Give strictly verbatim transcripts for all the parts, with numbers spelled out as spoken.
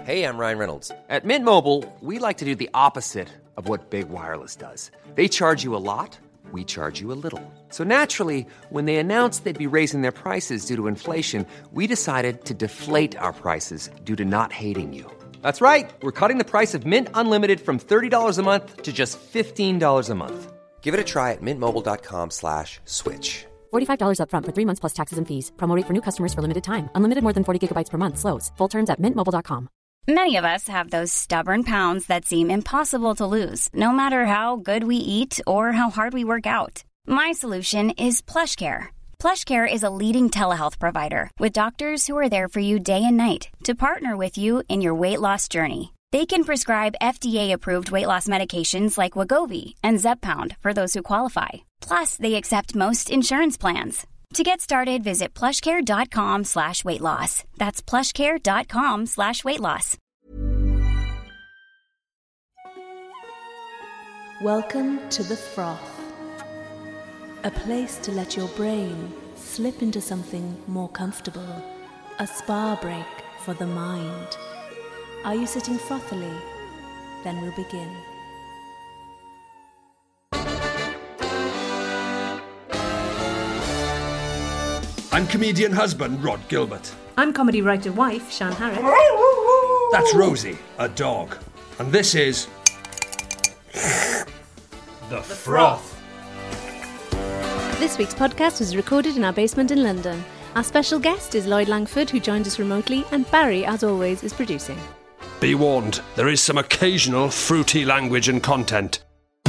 Hey, I'm Ryan Reynolds. At Mint Mobile, we like to do the opposite of what Big Wireless does. They charge you a lot, we charge you a little. So naturally, when they announced they'd be raising their prices due to inflation, we decided to deflate our prices due to not hating you. That's right. We're cutting the price of Mint Unlimited from thirty dollars a month to just fifteen dollars a month. Give it a try at mintmobile.com slash switch. forty-five dollars up front for three months plus taxes and fees. Promo rate for new customers for limited time. Unlimited more than forty gigabytes per month slows. Full terms at mint mobile dot com. Many of us have those stubborn pounds that seem impossible to lose, no matter how good we eat or how hard we work out. My solution is PlushCare. PlushCare is a leading telehealth provider with doctors who are there for you day and night to partner with you in your weight loss journey. They can prescribe F D A-approved weight loss medications like Wegovy and Zepbound for those who qualify. Plus, they accept most insurance plans. To get started, visit plushcare.com slash weight loss. That's plushcare.com slash weight loss. Welcome to The Froth, a place to let your brain slip into something more comfortable, a spa break for the mind. Are you sitting frothily? Then we'll begin. I'm comedian husband Rod Gilbert. I'm comedy writer wife Shan Harris. That's Rosie, a dog. And this is... The Froth. This week's podcast was recorded in our basement in London. Our special guest is Lloyd Langford, who joined us remotely, and Barry, as always, is producing. Be warned, there is some occasional fruity language and content. The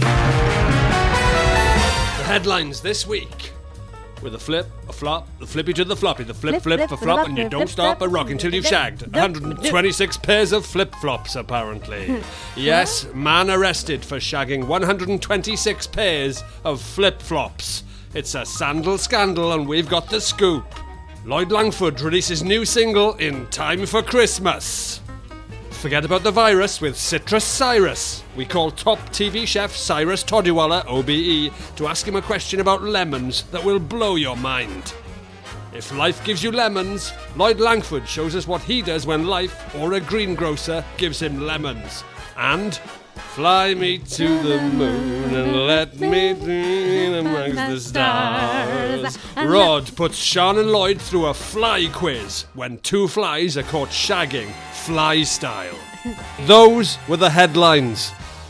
headlines this week. With a flip, a flop, the flippy to the floppy, the flip, flip, Flip, the flip, flop, flip, and you flip, don't flip, stop flip, a rock until you've flip, shagged. flip, one hundred twenty-six pairs of flip-flops, apparently. Yes, man arrested for shagging one hundred twenty-six pairs of flip-flops. It's a sandal scandal, and we've got the scoop. Lloyd Langford releases new single in time for Christmas. Forget about the virus with Citrus Cyrus. We call top T V chef Cyrus Todiwala, O B E, to ask him a question about lemons that will blow your mind. If life gives you lemons, Lloyd Langford shows us what he does when life, or a greengrocer, gives him lemons. And fly me to the moon and let me dream amongst the stars. Rod puts Sean and Lloyd through a fly quiz when two flies are caught shagging, fly style. Those were the headlines.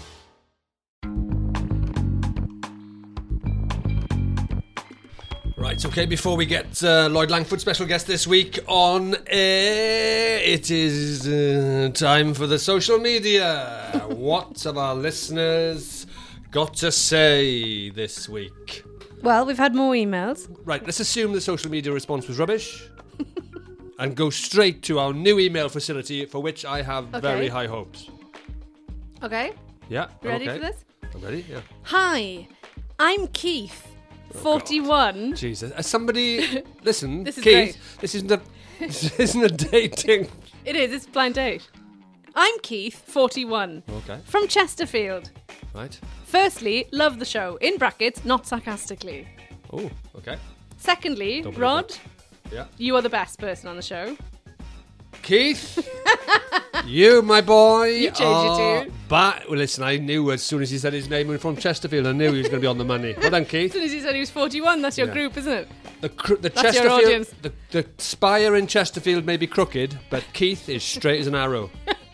Right, okay, before we get uh, Lloyd Langford, special guest this week on air, it is uh, time for the social media. What have our listeners got to say this week? Well, we've had more emails. Right, let's assume the social media response was rubbish and go straight to our new email facility, for which I have Okay. very high hopes. Okay, Yeah, you ready okay. for this? I'm ready, yeah. Hi, I'm Keith, forty-one. Jesus, as somebody, listen, This is Keith, great. this isn't a, this isn't a dating. It is, it's a blind date. I'm Keith, forty-one, Okay, from Chesterfield. right. Firstly, love the show, in brackets, not sarcastically. Oh, okay. Secondly, Don't believe Rod, that. Yeah. you are the best person on the show. Keith, you, my boy, You changed are it too. ba- well, listen, I knew as soon as he said his name was from Chesterfield, I knew he was going to be on the money. Well done, As Keith. soon as you said he was forty-one, that's your Yeah. group, isn't it? The, cr- the That's your Chesterfield, audience. the, the spire in Chesterfield may be crooked, but Keith is straight as an arrow.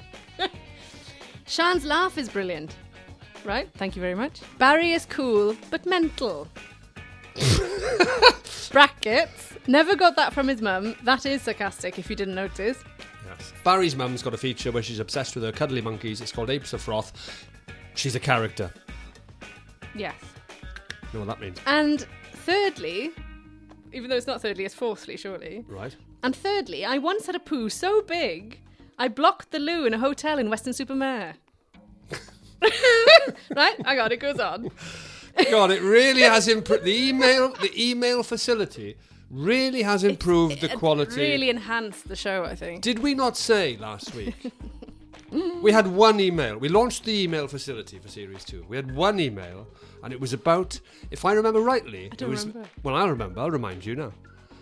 Shan's laugh is brilliant. Right, thank you very much. Barry is cool, but mental. Brackets. Never got that from his mum. That is sarcastic, if you didn't notice. Yes. Barry's mum's got a feature where she's obsessed with her cuddly monkeys. It's called Apes of Froth. She's a character. Yes. You know what that means, And thirdly, even though it's not thirdly, it's fourthly, surely. right? And thirdly, I once had a poo so big, I blocked the loo in a hotel in Weston-super-Mare. Right? I got it. Goes on. God, it really has improved. The email, the email facility really has improved the It quality. really enhanced the show, I think. Did we not say last week? We had one email. We launched the email facility for Series two. We had one email, and it was about, if I remember rightly, I don't it was, remember. well, I remember. I'll remind you now. It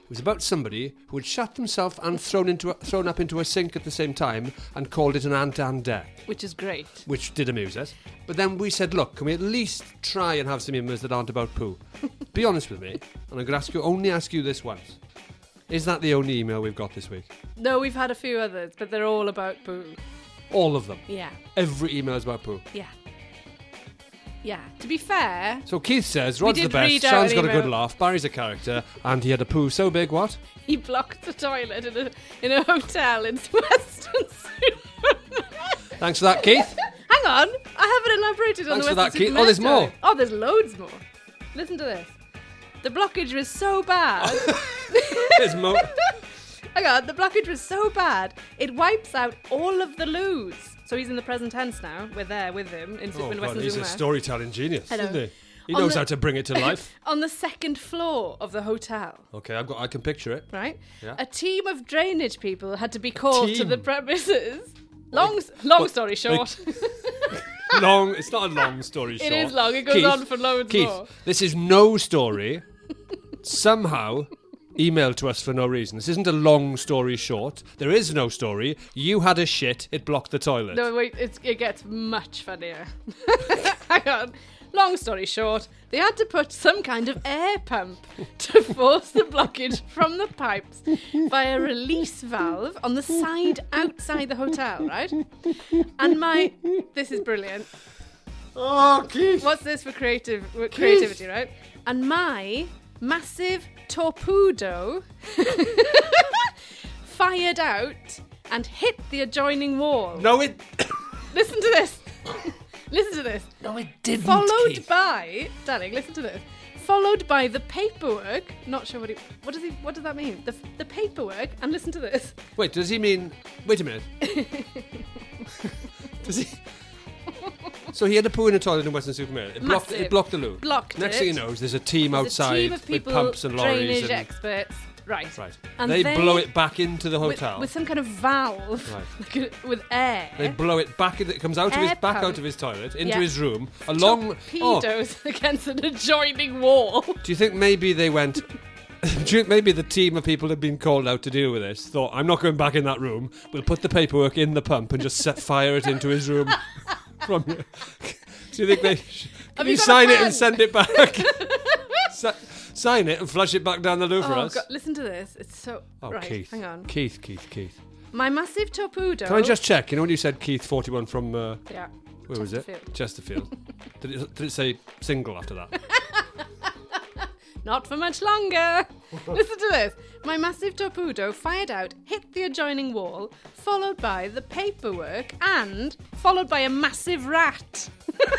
was about somebody who had shot themselves and thrown into a, thrown up into a sink at the same time and called it an ant-and death. Which is great. Which did amuse us. But then we said, look, can we at least try and have some emails that aren't about poo? Be honest with me, and I'm going to ask you, only ask you this once. Is that the only email we've got this week? No, we've had a few others, but they're all about poo. All of them? Yeah. Every email is about poo? Yeah. Yeah. To be fair... So Keith says, Rod's the did best, read out Sean's an got a good email. laugh, Barry's a character, and he had a poo so big, what? He blocked the toilet in a, in a hotel in Western Superman. Thanks for that, Keith. Hang on. I haven't elaborated on Thanks the for that, Western Keith. Superman Oh, there's more. story. Oh, there's loads more. Listen to this. The blockage was so bad... There's more. Hang on, the blockage was so bad, it wipes out all of the loos. So he's in the present tense now. We're there with him in, Oh, in God, Western he's a Superman. storytelling genius, Hello. isn't he? He On knows the- how to bring it to life. On the second floor of the hotel, Okay, I've got. I can picture it. right? Yeah. A team of drainage people had to be called to team? the premises. Long, s- long what- story short. Long. It's not a long story short. It is long, it goes Keith, on for loads Keith, more. this is no story. Somehow emailed to us for no reason. This isn't a long story short. There is no story. You had a shit. It blocked the toilet. No, wait, it's, it gets much funnier. Hang on. Long story short, they had to put some kind of air pump to force the blockage from the pipes via a release valve on the side outside the hotel, right? And my... This is brilliant. Oh, Keith. What's this for creative creativity, right? And my massive torpedo fired out and hit the adjoining wall. No, it. Listen to this. Listen to this. No, it didn't. Followed Keith. by, darling, listen to this. Followed by the paperwork. Not sure what he. What does he? What does that mean? The the paperwork. And listen to this. Wait, does he mean? Wait a minute. Does he? So he had a poo in a toilet in Western Superman. It blocked. Massive. It blocked the loo. Blocked Next it. thing he knows, there's a team There's outside a team of people, with pumps and lorries drainage and experts. Right. right. And they, they- blow it back into the With, hotel. with some kind of valve, Right. like a- with air. They blow it back. It comes out of his Air back pump. out of his toilet into Yeah. his room. Along. Oh, Torpedoes against an adjoining wall. do you think maybe they went? Do you think maybe the team of people had been called out to deal with this? Thought, I'm not going back in that room. We'll put the paperwork in the pump and just set fire it into his room. From you. Do you think they? Can Have you you got a sign it pen? and send it back? Si- sign it and flush it back down the loo for Oh us. God! Listen to this. It's so Oh, right. Keith. Hang on. Keith, Keith, Keith. My massive torpedo. Can I just check? You know when you said Keith forty-one from uh, Yeah. where was it? Chesterfield. Chesterfield. did it? Did it say single after that? Not for much longer. Listen to this. My massive torpedo fired out, hit the adjoining wall, followed by the paperwork, and followed by a massive rat.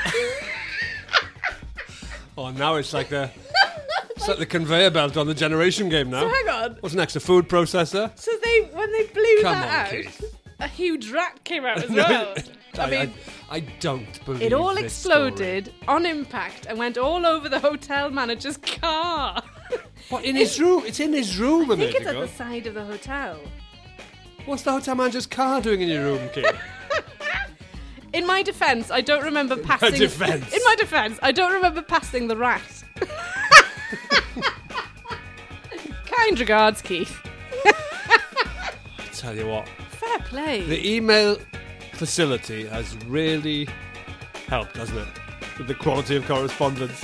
Oh, now it's like the it's like the conveyor belt on the Generation Game now. So hang on. What's next? A food processor? So they, when they blew Come that on, out, Keith. a huge rat came out as No, well. I I, mean, I, I don't believe it all this exploded story. on impact and went all over the hotel manager's car. What, in his room? It's in his room a I think minute it's at ago. the side of the hotel. What's the hotel manager's car doing in your room, Keith? In my defence, I don't remember passing. defence. In my defence, I don't remember passing the rat. Kind regards, Keith. Tell you what, Fair play. the email facility has really helped, hasn't it? With the quality of correspondence.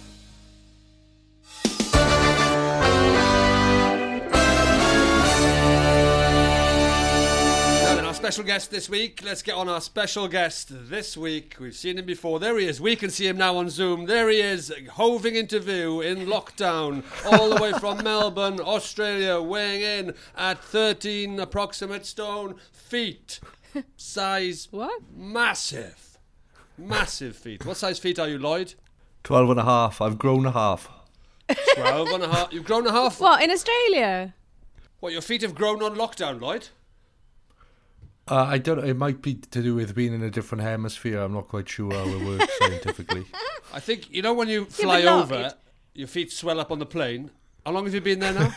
Now then, our special guest this week. Let's get on our special guest this week. We've seen him before. There he is. We can see him now on Zoom. There he is, hoving into view in lockdown, all the way from Melbourne, Australia, weighing in at thirteen approximate stone feet. Size What? massive. Massive feet. What size feet are you, Lloyd? Twelve and a half. I've grown a half. Twelve and a half. You've grown a half? What, in Australia? What, your feet have grown on lockdown, Lloyd? Uh, I don't. It might be to do with being in a different hemisphere. I'm not quite sure how it works scientifically. I think, you know when you fly but over, Lloyd- your feet swell up on the plane. How long have you been there now?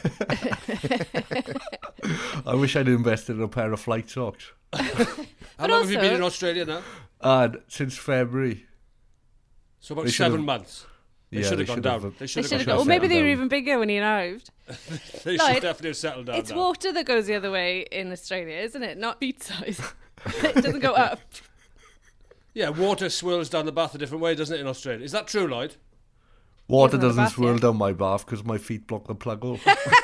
I wish I'd invested in a pair of flight socks. How long have you also- been in Australia now? And since February, So about They seven should've- months. They Yeah, should they have gone should down. have- They They should should have have gone gone. Or down. maybe they were down. even bigger when he arrived. They No, should it- definitely have settled down It's now. water that goes the other way in Australia, isn't it? Not feet size. It doesn't go up. Yeah, water swirls down the bath a different way, doesn't it, in Australia? Is that true, Lloyd? Water Even on the doesn't bath, swirl yeah. down my bath because my feet block the plug hole.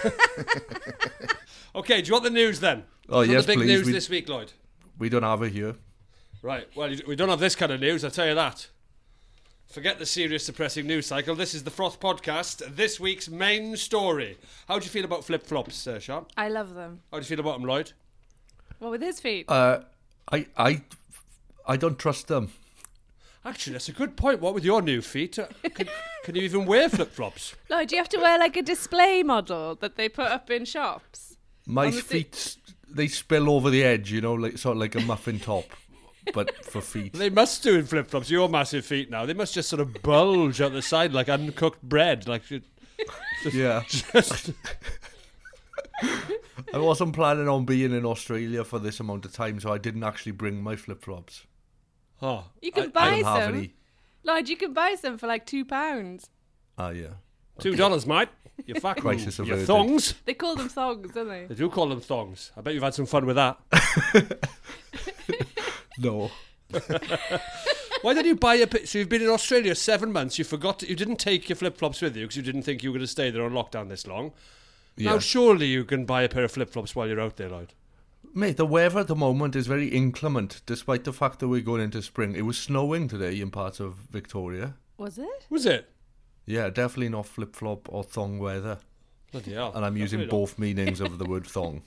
Okay, do you want the news then? Oh, What's yes, the big please. news We- this week, Lloyd? We don't have it here. Right, well, you- we don't have this kind of news, I'll tell you that. Forget the serious, depressing news cycle. This is the Froth Podcast, this week's main story. How do you feel about flip-flops, uh, Sean? I love them. How do you feel about them, Lloyd? What with his feet? Uh, I, I, I don't trust them. Actually, that's a good point. What with your new feet? Uh, can, can you even wear flip-flops? No, do you have to wear like a display model that they put up in shops? My Honestly- feet, they spill over the edge, you know, like sort of like a muffin top, but for feet. They must do in flip-flops. Your massive feet now. They must just sort of bulge out the side like uncooked bread. Like, you- Yeah. just... I wasn't planning on being in Australia for this amount of time, so I didn't actually bring my flip-flops. Oh, You can I- I buy don't have some. any. Lloyd, you can buy some for like two pounds. Ah, yeah. Two dollars, mate. You fucking Crisis your averted. thongs. They call them thongs, don't they? They do call them thongs. I bet you've had some fun with that. No. Why did you buy a? pi- So you've been in Australia seven months. You forgot. To, you didn't take your flip flops with you because you didn't think you were going to stay there on lockdown this long. Yeah. Now surely you can buy a pair of flip flops while you're out there, Lloyd. Mate, the weather at the moment is very inclement, despite the fact that we're going into spring. It was snowing today in parts of Victoria. Was it? Was it? Yeah, definitely not flip-flop or thong weather. Bloody hell. And I'm using Definitely not. both meanings of the word thong.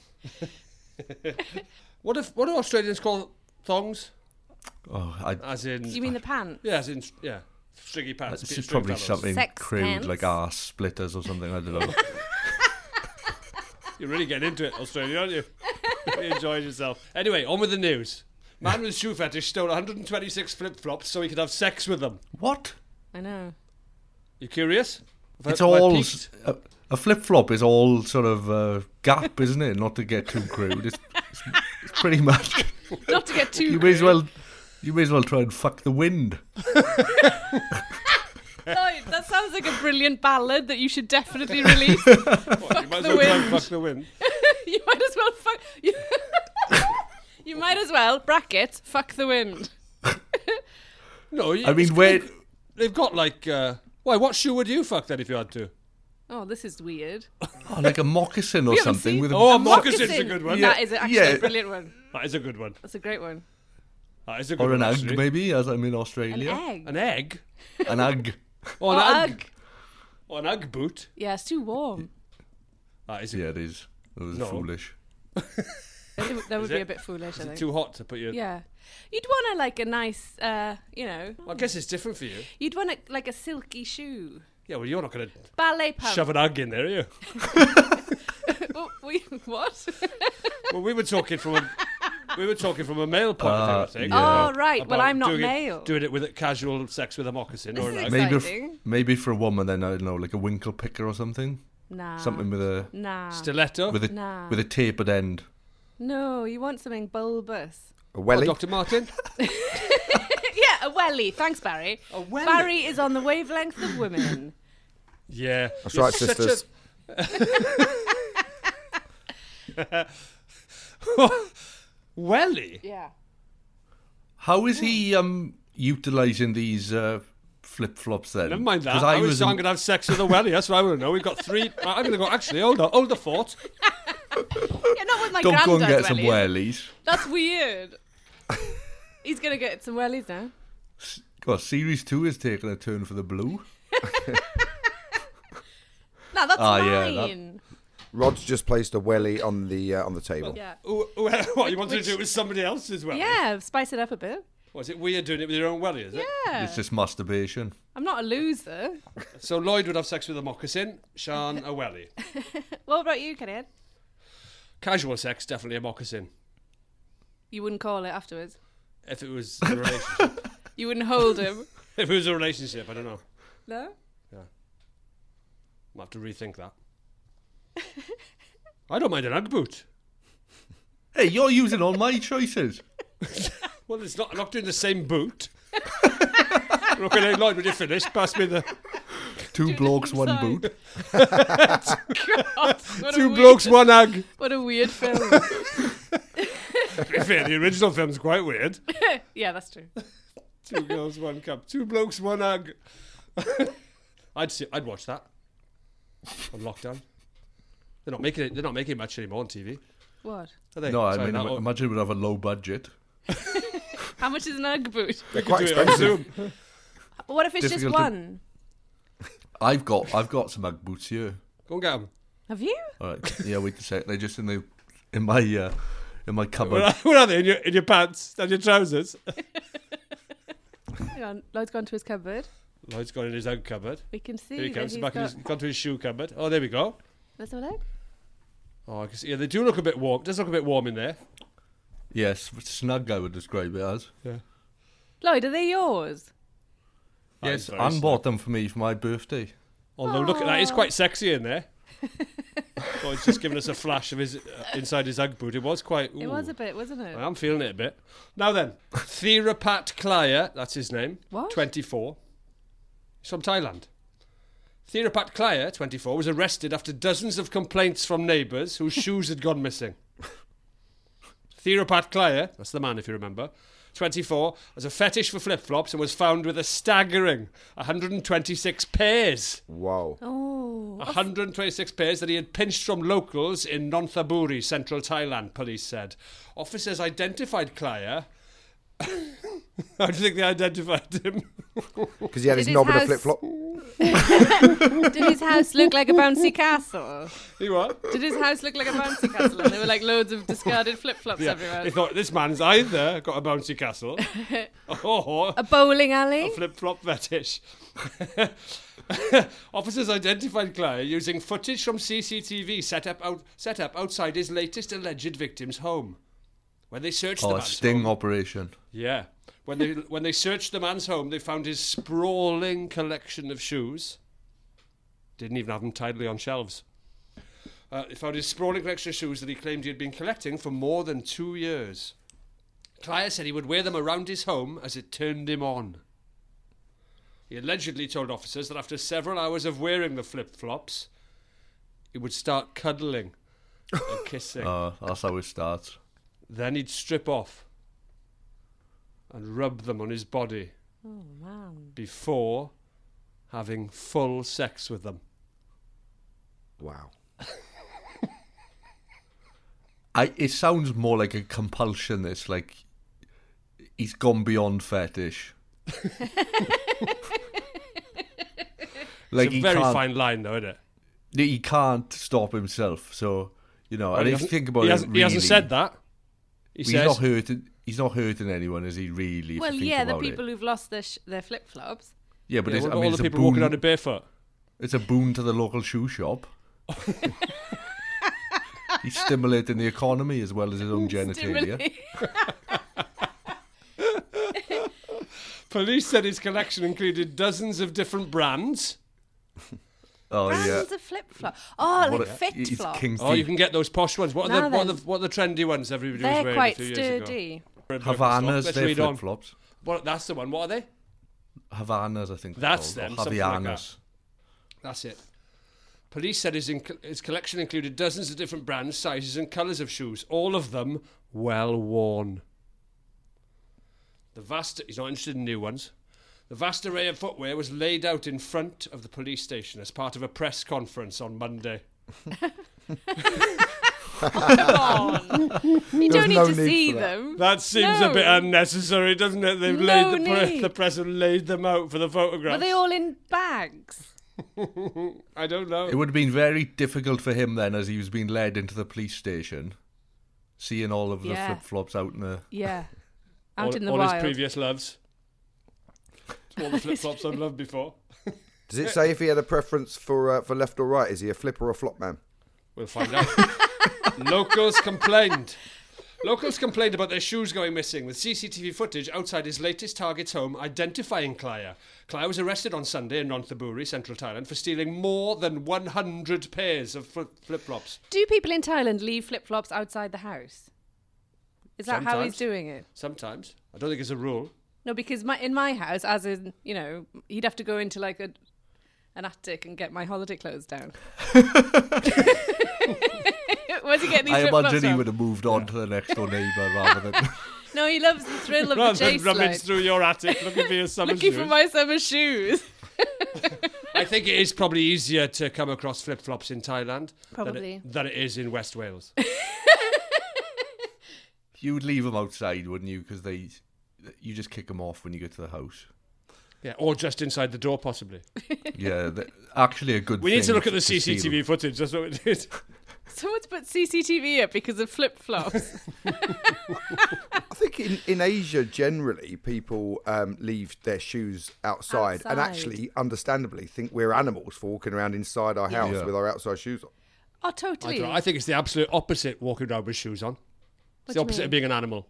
What if? What do Australians call thongs? Oh, I, As in? You mean the pants? Yeah, as in yeah, stringy pants. it's string probably fellows. something Sex crude, pants. like arse splitters or something, I don't know. You're really getting into it, Australia, aren't you? Really enjoying yourself. Anyway, on with the news. Man with shoe fetish stole one hundred twenty-six flip-flops so he could have sex with them. What? I know. You curious? Have I- It's have I all... peeked? A, a flip-flop is all sort of uh, gap, isn't it? Not to get too crude. It's, it's, it's pretty much... Not to get too. You may as crude. well... You may as well try and fuck the wind. Lloyd, that sounds like a brilliant ballad that you should definitely release. You fuck might as the well try and wind. fuck the wind. You might as well fuck. You, you might as well brackets fuck the wind. No, you, I mean, it's where... good. They've got like... Uh, why, what shoe would you fuck then if you had to? Oh, this is weird. Oh, like a moccasin or You haven't something seen- with a... Oh, a moccasin's a good one. That is actually Yeah. a brilliant one. That is a good one. That's a great one. That is a good Or one, an egg, actually. maybe, as I'm in An Australia. egg. An egg? An egg. Or an Oh, ugg? ugg. Or an ugg boot? Yeah, it's too warm. That is, Yeah, it is. It was No. foolish. That would Is be it? a bit foolish, I is it think. too hot to put your... Yeah. You'd want a, like a nice, uh, you know, Well, I guess it's different for you. you'd want a, like a silky shoe. Yeah, well, you're not going to Ballet pump. shove an ugg in there, are you? Oh, we, what? Well, we were talking from a... We were talking from a male point of view, I Uh, think. yeah. Oh, right. Well, About I'm not doing male. It, doing it with a casual sex with a moccasin or an This ugg. is Maybe, f- exciting. maybe for a woman, then I don't know, like a winkle picker or something. Nah. Something with a Nah. Stiletto? with a Nah. with a tapered end. No, you want something bulbous. A Oh, welly? Doctor Martin? Yeah, a welly. Thanks, Barry. A welly? Barry is on the wavelength of women. Yeah. That's You're right, such sisters. A... Welly? Yeah. How is he um utilising these uh, flip flops then? Never mind that. 'Cause I, I was was I'm in- going to have sex with a welly. That's what I want to know. We've got three... I'm going to go... Actually, hold on. Hold the fort. Yeah, not with my Don't go and granddad get some wellies. wellies. That's weird. He's going to get some wellies now. God, series two is taking a turn for the blue. No, that's Ah, yeah, mine. Rod's just placed a welly on the uh, on the table. Yeah. Ooh, ooh, what, you wanted Which- to do it with somebody else's welly? Yeah, spice it up a bit. Was it weird doing it with your own welly, is it? Yeah. It's just masturbation. I'm not a loser. So Lloyd would have sex with a moccasin, Sean a welly. What about you, Kenny? Casual sex, definitely a moccasin. You wouldn't call it afterwards. If it was a relationship. You wouldn't hold him. If it was a relationship, I don't know. No? I'll have to rethink that. I don't mind an Ugg boot. Hey, you're using all my choices. Well, it's not. I'm not doing the same boot. Okay, Lloyd, when you finish, pass me the Two blokes, one inside. boot. God, what a Two weird- blokes, one hug. What a weird film. To be fair, the original film's quite weird. Yeah, that's true. Two girls, one cup. Two blokes, one hug. I'd see, I'd watch that on lockdown. They're not making it. They're not making much anymore on T V. What? Are they? No, I Sorry, mean, that- ima- imagine we'd have a low budget. How much is an Ugg boot? They're we quite could do it on expensive. Zoom. What if it's just Difficult to- one? I've got, I've got some Ugg boots here. Go and get them. Have you? All right. Yeah, wait a sec. They're just in the, in my, uh, in my cupboard. Where are, where are they? In your, in your pants and your trousers? Hang on, Lloyd's gone to his cupboard. Lloyd's gone in his own cupboard. We can see Here he that comes. he's Back in got... his, gone to his shoe cupboard. Oh, there we go. Let's have a look. Oh, I can see. Yeah, they do look a bit warm. It does look a bit warm in there. Yes, snug I would describe it as. Yeah. Lloyd, are they yours? That Yes, is very Anne snug. bought them for me for my birthday. Although, look at that. It's quite sexy in there. Lloyd's just giving us a flash of his uh, inside his Ugg boot. It was quite... It ooh. was a bit, wasn't it? I am feeling it a bit. Now then, Thirapat Klaya, that's his name. What? twenty-four. He's from Thailand. Thirapat Klaya, twenty-four, was arrested after dozens of complaints from neighbours whose shoes had gone missing. Thirapat Klaya, that's the man if you remember, twenty-four, has a fetish for flip-flops and was found with a staggering one hundred twenty-six pairs. Wow. Oh. one hundred twenty-six pairs that he had pinched from locals in Nonthaburi, central Thailand, police said. Officers identified Klaya. How do you think they identified him? Because he had Did his his knob and a house- flip flop. Did his house look like a bouncy castle? He what? Did his house look like a bouncy castle? And there were like loads of discarded flip-flops Yeah. everywhere. They thought this man's either got a bouncy castle or A bowling a alley? flip-flop fetish. Officers identified Klaya using footage from C C T V set up out, set up outside his latest alleged victim's home. When they searched the Oh, a man's sting home, operation. yeah. When they when they searched the man's home, they found his sprawling collection of shoes. Didn't even have them tidily on shelves. Uh, they found his sprawling collection of shoes that he claimed he had been collecting for more than two years. Klaya said he would wear them around his home as it turned him on. He allegedly told officers that after several hours of wearing the flip-flops, he would start cuddling and kissing. Uh, that's how it starts. Then he'd strip off and rub them on his body Oh, man. before having full sex with them. Wow. I. It sounds more like a compulsion. It's like he's gone beyond fetish. Like It's a he very can't, fine line, though, isn't it? he can't stop himself. So you know, Well, and he if you hasn't- think about he it, hasn't, really, he hasn't said that. He he's says, not hurting. He's not hurting anyone, is he? Really? If Well, you think yeah, the about people it. who've lost their, sh- their flip-flops. Yeah, but yeah, it's, what I about mean, all it's the a people walking boon. around in barefoot. It's a boon to the local shoe shop. He's stimulating the economy as well as his own genitalia. Police said his collection included dozens of different brands. Oh Brands yeah. of flip-flop. Oh, What like a- fit he's flop. king Oh, you thief. can get those posh ones. What are, Now the, what, are then. the, what are the trendy ones everybody was They're wearing quite a few years ago? sturdy. Havanas, Let's they're read on. flip flops. What, that's the one. What are they? Havanas, I think. they're That's called, them, or something like Havianas. That's it. Police said his, inc- his collection included dozens of different brands, sizes and colours of shoes, all of them well worn. The vast... He's not interested in new ones. The vast array of footwear was laid out in front of the police station as part of a press conference on Monday. Come on. You There's don't need no to need see for that. them. That seems No. a bit unnecessary, doesn't it? They've No laid the, pre- need. the press have laid them out for the photographs. Were they all in bags? I don't know. It would have been very difficult for him then, as he was being led into the police station, seeing all of the Yeah. flip flops out in the. Yeah. Out all, in the all wild. his previous loves. It's all the flip-flops I've loved before. Does it say if he had a preference for uh, for left or right? Is he a flip or a flop man? We'll find out. Locals complained. Locals complained about their shoes going missing, with C C T V footage outside his latest target's home identifying Klaya. Klaya was arrested on Sunday in Nonthaburi, central Thailand, for stealing more than one hundred pairs of fl- flip-flops. Do people in Thailand leave flip-flops outside the house? Is that how he's Sometimes. doing it? Sometimes. I don't think it's a rule. No, because my, in my house, as in, you know, he'd have to go into like a an attic and get my holiday clothes down. Where's he getting these I flip-flops imagine he from? would have moved on to the next door neighbour rather than... No, he loves the thrill of the Rather than chase rummage slide. through your attic looking for your summer Looking shoes. for my summer shoes. I think it is probably easier to come across flip-flops in Thailand Probably. Than, it, than it is in West Wales. You would leave them outside, wouldn't you? Because they, you just kick them off when you get to the house. Yeah, or just inside the door, possibly. Yeah, the, actually a good We thing need to look at the to C C T V steal. footage. That's what it is. Someone's put C C T V up because of flip-flops. I think in, in Asia, generally, people um, leave their shoes outside, and Outside. actually, understandably, think we're animals for walking around inside our house Yeah. with our outside shoes on. Oh, I, totally. don't know, I think it's the absolute opposite walking around with shoes on. It's the What do you opposite mean? of being an animal.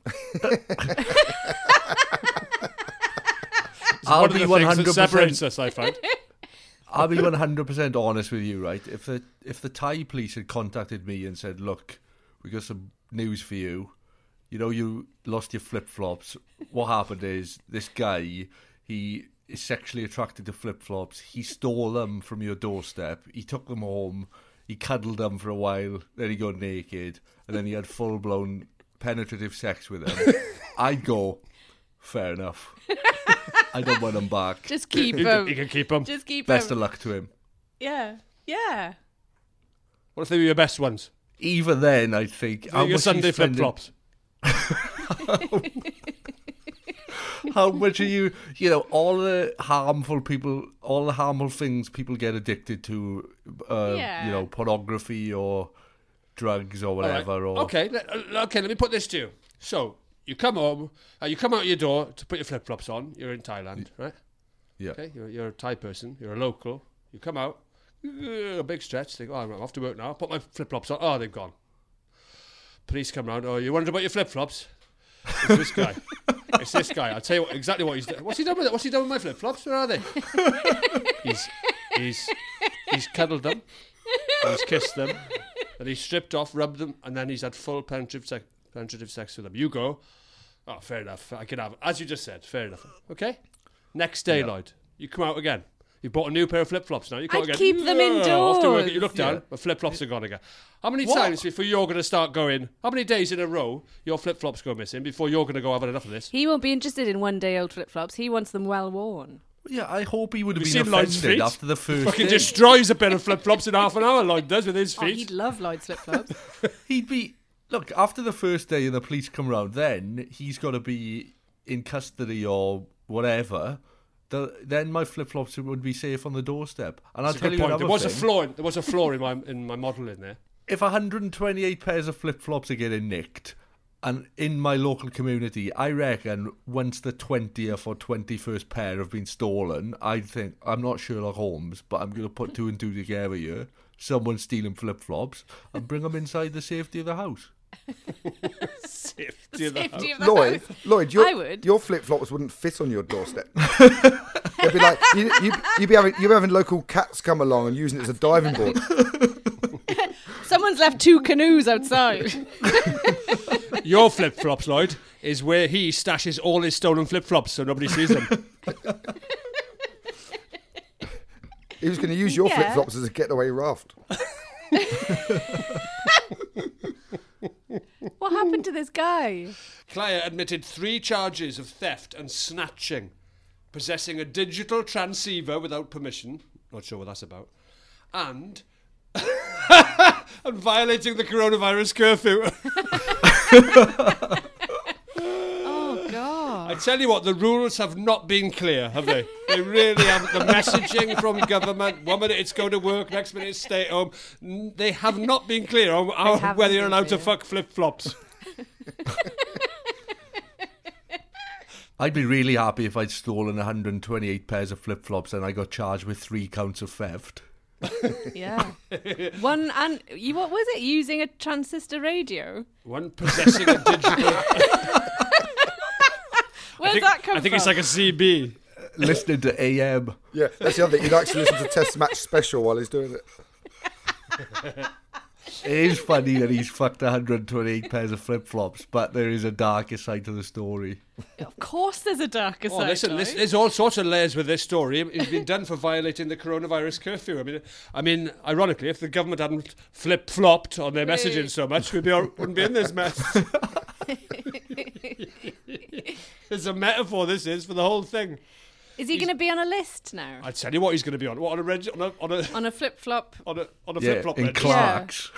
It's I'll one of be the one things hundred that separates percent. us, I find. I'll be one hundred percent honest with you, right? If the if the Thai police had contacted me and said, "Look, we got some news for you. You know, you lost your flip flops. What happened is this guy, he is sexually attracted to flip flops. He stole them from your doorstep. He took them home. He cuddled them for a while. Then he got naked, and then he had full blown penetrative sex with them." I'd go, fair enough. I don't want them back. Just keep You them. can, you can keep them. Just keep Best them. of luck to him. Yeah. Yeah. What if they were your best ones? Even then, I think They're your much are you Sunday spending- flip-flops. How much are you, you know, all the harmful people, all the harmful things people get addicted to, uh, Yeah. you know, pornography or drugs or All right. whatever. Or Okay, let, uh, okay. Let me put this to you. So you come home, uh, you come out your door to put your flip flops on. You're in Thailand, right? Yeah. Okay, you're, you're a Thai person. You're a local. You come out, uh, a big stretch. Think, oh, I'm off to work now. Put my flip flops on. Oh, they've gone. Police come round. Oh, you wondered about your flip flops? It's this guy. It's this guy. I'll tell you what, exactly what he's done. What's he done with it? What's he done with my flip flops? Where are they? he's he's he's cuddled them. He's kissed them. Then he's stripped off, rubbed them, and then he's had full penetrative sex, penetrative sex with them. You go. Oh, fair enough. I can have it. As you just said, fair enough. Okay? Next day, Lloyd, you come out again. You bought a new pair of flip-flops now. You come I'd out again. keep them "Oh," After work, indoors. you look down, Yeah. the flip-flops are gone again. How many What? times before you're going to start going, how many days in a row your flip-flops go missing before you're going to go, I've had enough of this? He won't be interested in one-day-old flip-flops. He wants them well worn. yeah, I hope he would have Have been you seen Lloyd's offended feet? after the first Fucking day. destroys a pair of flip-flops in half an hour, Lloyd does, with his Oh, feet. he'd love Lloyd's flip-flops. He'd be look after the first day and the police come round. Then he's got to be in custody or whatever. The, then my flip flops would be safe on the doorstep. And I'll That's a tell good you point. another There was a thing. flaw. In, there was a flaw in my in my model in there. If one hundred twenty-eight pairs of flip flops are getting nicked, and in my local community, I reckon once the twentieth or twenty-first pair have been stolen, I'd think, I'm not Sherlock Holmes, but I'm going to put two and two together here. Someone's stealing flip flops and bring them inside the safety of the house. Safety of the house. Safety of the Lloyd, house. Lloyd, your, I would. your flip flops wouldn't fit on your doorstep. They'd be like you, you, you'd be having you'd be having local cats come along and using it as a diving board. Someone's left two canoes outside. Your flip-flops, Lloyd, is where he stashes all his stolen flip-flops so nobody sees them. He was going to use your Yeah. flip flops as a getaway raft. What happened to this guy? Claire admitted three charges of theft and snatching, possessing a digital transceiver without permission, not sure what that's about, and and violating the coronavirus curfew. Oh, God. I tell you what, the rules have not been clear, have they? They really haven't. The messaging from government, one minute it's go to work, next minute it's stay at home. N- They have not been clear on how, haven't whether you're been allowed to clear. fuck flip-flops. I'd be really happy if I'd stolen one hundred twenty-eight pairs of flip flops and I got charged with three counts of theft. Yeah. One, and you, what was it? Using a transistor radio? One possessing a digital... Where's I think, that come I think from? it's like a C B. Listening to A M. Yeah, that's the other thing. You'd actually listen to Test Match Special while he's doing it. It is funny that he's fucked one hundred twenty-eight pairs of flip-flops, but there is a darker side to the story. Of course there's a darker Oh, side. listen, right? listen, there's all sorts of layers with this story. He's been done for violating the coronavirus curfew. I mean, I mean, ironically, if the government hadn't flip-flopped on their messaging so much, we'd be all, wouldn't be in this mess. There's a metaphor, this is, for the whole thing. Is he going to be on a list now? I'd tell you what he's going to be on. What, on a reg- on a on a On a flip flop. on a on a Yeah, flip flop in register. Clark's.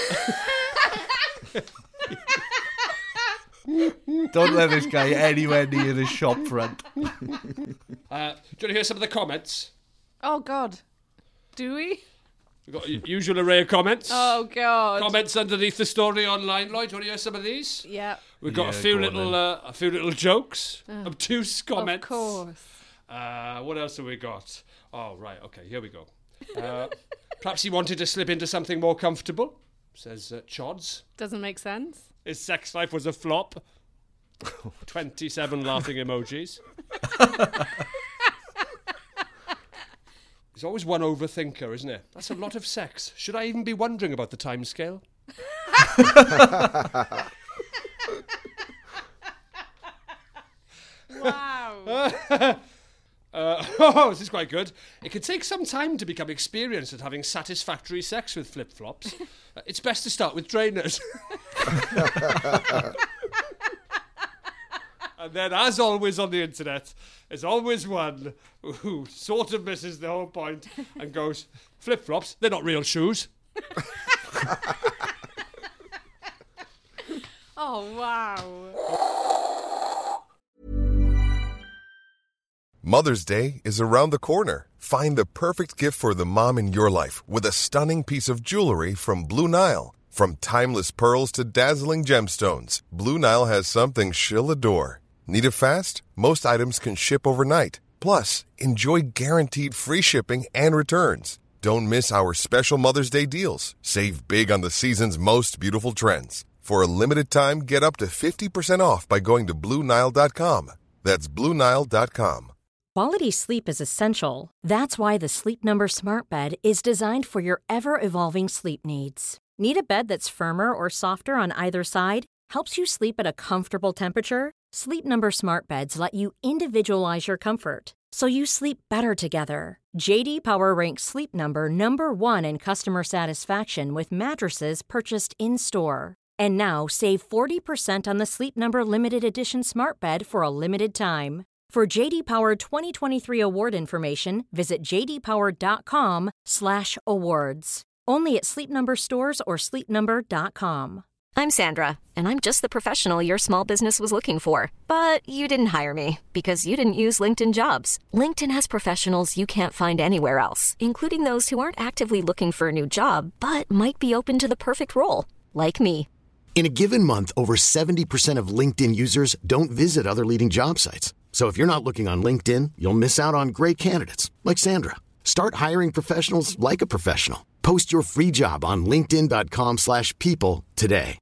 Don't let this guy anywhere near the shop front. Uh, do you want to hear some of the comments? Oh God, do we? We've got a usual array of comments. Oh God. Comments underneath the story online, Lloyd. Do you want to hear some of these? Yeah. We've got Yeah, a few go on little then. uh, a few little jokes, obtuse comments. Of course. Uh, what else have we got? Oh, right, okay, here we go. Uh, perhaps he wanted to slip into something more comfortable, says uh, Chods. Doesn't make sense. His sex life was a flop. twenty-seven laughing emojis. There's always one overthinker, isn't it? That's a lot of sex. Should I even be wondering about the time scale? Wow. Uh, oh, this is quite good. It can take some time to become experienced at having satisfactory sex with flip-flops. Uh, it's best to start with trainers. And then, as always on the internet, there's always one who sort of misses the whole point and goes, flip-flops, they're not real shoes. Oh wow. Mother's Day is around the corner. Find the perfect gift for the mom in your life with a stunning piece of jewelry from Blue Nile. From timeless pearls to dazzling gemstones, Blue Nile has something she'll adore. Need it fast? Most items can ship overnight. Plus, enjoy guaranteed free shipping and returns. Don't miss our special Mother's Day deals. Save big on the season's most beautiful trends. For a limited time, get up to fifty percent off by going to Blue Nile dot com. That's Blue Nile dot com. Quality sleep is essential. That's why the Sleep Number Smart Bed is designed for your ever-evolving sleep needs. Need a bed that's firmer or softer on either side? Helps you sleep at a comfortable temperature? Sleep Number Smart Beds let you individualize your comfort, so you sleep better together. J D Power ranks Sleep Number number one in customer satisfaction with mattresses purchased in-store. And now, save forty percent on the Sleep Number Limited Edition Smart Bed for a limited time. For J D Power twenty twenty-three award information, visit j d power dot com slash awards. Only at Sleep Number stores or sleep number dot com. I'm Sandra, and I'm just the professional your small business was looking for. But you didn't hire me because you didn't use LinkedIn Jobs. LinkedIn has professionals you can't find anywhere else, including those who aren't actively looking for a new job, but might be open to the perfect role, like me. In a given month, over seventy percent of LinkedIn users don't visit other leading job sites. So if you're not looking on LinkedIn, you'll miss out on great candidates like Sandra. Start hiring professionals like a professional. Post your free job on linkedin dot com slash people today.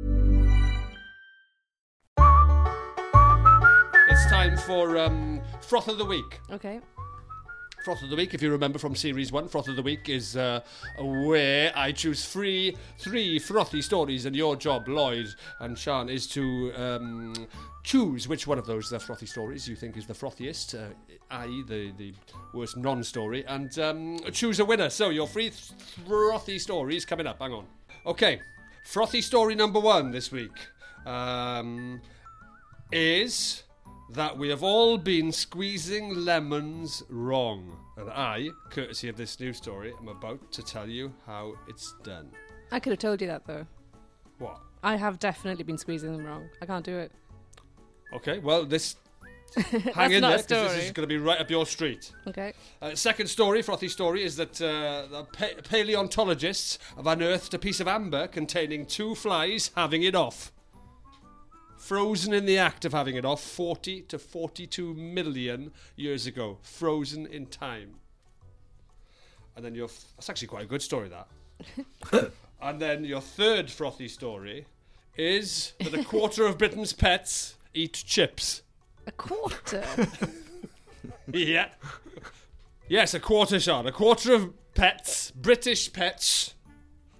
It's time for um, Froth of the Week. Okay. Froth of the Week, if you remember from Series one, Froth of the Week is uh, where I choose three, three frothy stories, and your job, Lloyd and Sian, is to um, choose which one of those uh, frothy stories you think is the frothiest, uh, that is the, the worst non-story, and um, choose a winner. So your three th- frothy stories coming up. Hang on. Okay, frothy story number one this week um, is that we have all been squeezing lemons wrong. And I, courtesy of this news story, am about to tell you how it's done. I could have told you that though. What? I have definitely been squeezing them wrong. I can't do it. Okay, well, this... That's hang in not there, a 'cause this story. is going to be right up your street. Okay. Uh, second story, frothy story, is that uh, the pa- paleontologists have unearthed a piece of amber containing two flies having it off. Frozen in the act of having it off forty to forty-two million years ago. Frozen in time. And then your... F- that's actually quite a good story, that. And then your third frothy story is that a quarter of Britain's pets eat chips. A quarter? Yeah. Yes, a quarter, Sean. A quarter of pets, British pets,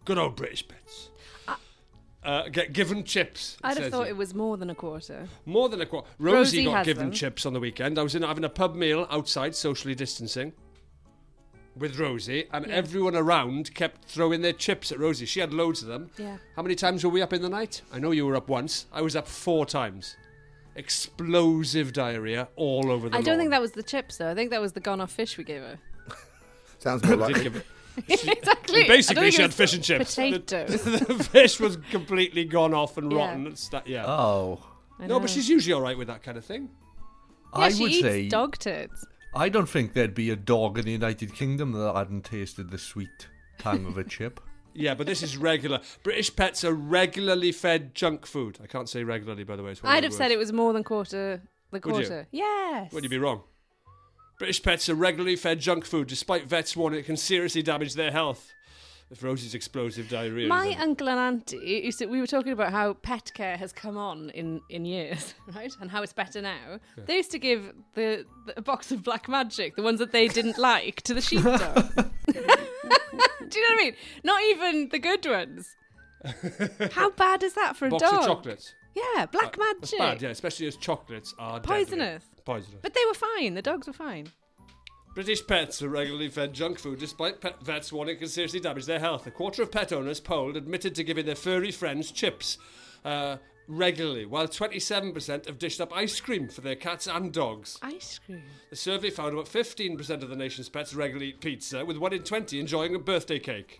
Good old British Pets. Uh, get given chips. I'd have says thought here. it was more than a quarter. More than a quarter. Rosie, Rosie got has given them. chips on the weekend. I was in having a pub meal outside, socially distancing, with Rosie, and Yeah. everyone around kept throwing their chips at Rosie. She had loads of them. Yeah. How many times were we up in the night? I know you were up once. I was up four times. Explosive diarrhea all over the I don't lawn. think that was the chips, though. I think that was the gone-off fish we gave her. Sounds more Did like give it- Exactly. I don't Basically, think she it had was fish and chips. The- potatoes. The, fish was completely gone off and Yeah. rotten. And sta- yeah. Oh. I No, know. but she's usually all right with that kind of thing. Yeah, I she would eats say dog turds. I don't think there'd be a dog in the United Kingdom that hadn't tasted the sweet tang of a chip. Yeah, but this is regular. British pets are regularly fed junk food. I can't say regularly, by the way. It's one of I'd the have said words. it was more than quarter. The Would you? quarter. Yes. Would you be wrong? British pets are regularly fed junk food, despite vets warning it can seriously damage their health. If Rosie's explosive diarrhea. My is in- uncle and auntie used to, we were talking about how pet care has come on in, in years, right? And how it's better now. Yeah. They used to give the, the a box of Black Magic, the ones that they didn't like, to the sheepdog. Do you know what I mean? Not even the good ones. How bad is that for a box dog? of chocolates. Yeah, Black Uh, Magic. That's bad, yeah, especially as chocolates are deadly. Poisonous. Poisonous. But they were fine. The dogs were fine. British pets are regularly fed junk food, despite pet vets warning it can seriously damage their health. A quarter of pet owners polled admitted to giving their furry friends chips uh, regularly, while twenty-seven percent have dished up ice cream for their cats and dogs. Ice cream. The survey found about fifteen percent of the nation's pets regularly eat pizza, with one in twenty enjoying a birthday cake.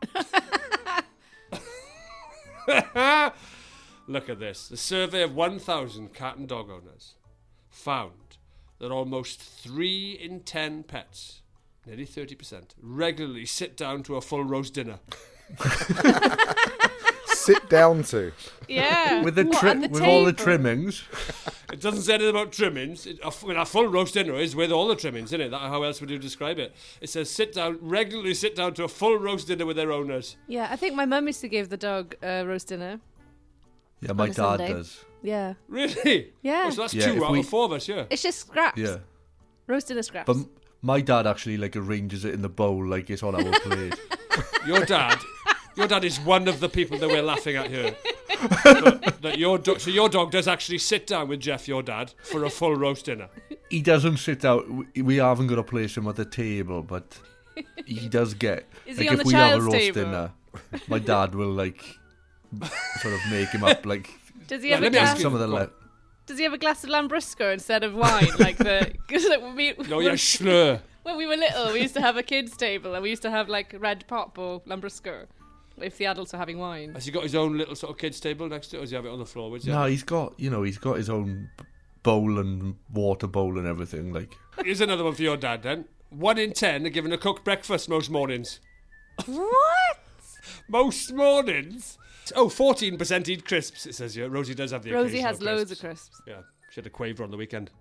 Look at this. The survey of one thousand cat and dog owners found that almost three in ten pets, nearly thirty percent, regularly sit down to a full roast dinner. Sit down to. Yeah. With the, What, tri- at the with all the table? trimmings. It doesn't say anything about trimmings. It, a, f- I mean, a full roast dinner is with all the trimmings, isn't it? That, how else would you describe it? It says sit down, regularly sit down to a full roast dinner with their owners. Yeah, I think my mum used to give the dog a roast dinner. Yeah, my On a dad Sunday. does. Yeah. Really? Yeah. Oh, so that's Yeah, two if out we- of four of us, yeah. It's just scraps. Yeah. Roast dinner scraps. But m- my dad actually like arranges it in the bowl like it's on our plate. Your dad, your dad is one of the people that we're laughing at here. that, that your do- so your dog does actually sit down with Jeff, your dad, for a full roast dinner. He doesn't sit out. We, we haven't got to place him at the table, but he does get. Is like he on if the we have a child's roast table? dinner, my dad will like sort of make him up like Does he Right, have a let me ask glass? you- some of the. Go on. Le- Does he have a glass of Lambrusco instead of wine? Like the. Cause like when we, No, yeah, schlur. when we were little, we used to have a kids' table and we used to have like red pop or Lambrusco if the adults were having wine. Has he got his own little sort of kids' table next to it, or does he have it on the floor? Where's he no, have it? he's got you know he's got his own bowl and water bowl and everything. Like Here's another one for your dad then. One in ten are given a cooked breakfast most mornings. What? Most mornings? Oh, fourteen percent eat crisps, it says here. Rosie does have the Rosie occasional has loads of crisps. crisps. Yeah, she had a quaver on the weekend.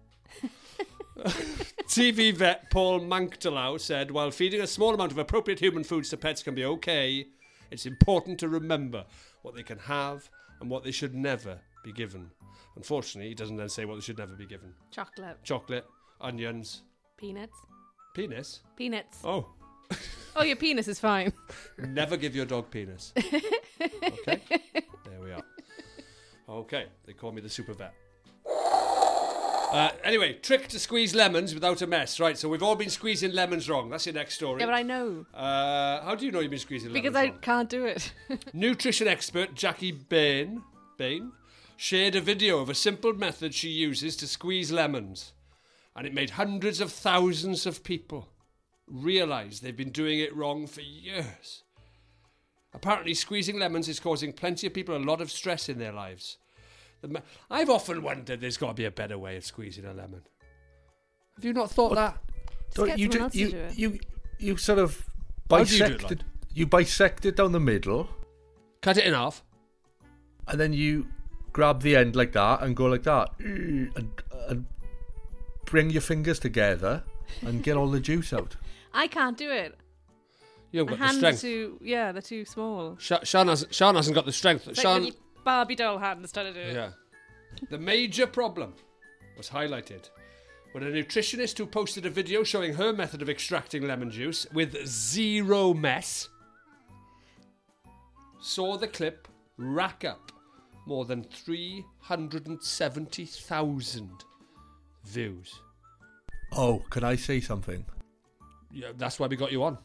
T V vet Paul Manktelau said, while feeding a small amount of appropriate human foods to pets can be okay, it's important to remember what they can have and what they should never be given. Unfortunately, he doesn't then say what they should never be given. Chocolate. Chocolate, onions, Peanuts. penis. Peanuts. Oh, Oh, your penis is fine. never give your dog penis. Okay, there we are. Okay, they call me the super vet. Uh, anyway, trick to squeeze lemons without a mess. Right, so we've all been squeezing lemons wrong. That's your next story. Yeah, but I know. Uh, how do you know you've been squeezing Because lemons I wrong? can't do it. Nutrition expert Jackie Bain, Bain shared a video of a simple method she uses to squeeze lemons. And it made hundreds of thousands of people realise they've been doing it wrong for years. Apparently, squeezing lemons is causing plenty of people a lot of stress in their lives. The me- I've often wondered there's got to be a better way of squeezing a lemon. Have you not thought that? don't get you someone do, else to you, do it. you you sort of How do you do it, bisect like? it. You bisect it down the middle, Cut it in half. and then you grab the end like that and go like that, and, and bring your fingers together and get all the juice out. I can't do it. You haven't My got the hands are strength. too, yeah, they're too small. Sha- Sean, hasn't, Sean hasn't got the strength. It's like Sean, little Barbie doll hands trying to do it. yeah. The major problem was highlighted when a nutritionist who posted a video showing her method of extracting lemon juice with zero mess saw the clip rack up more than three hundred seventy thousand views. Oh, can I say something? Yeah, that's why we got you on.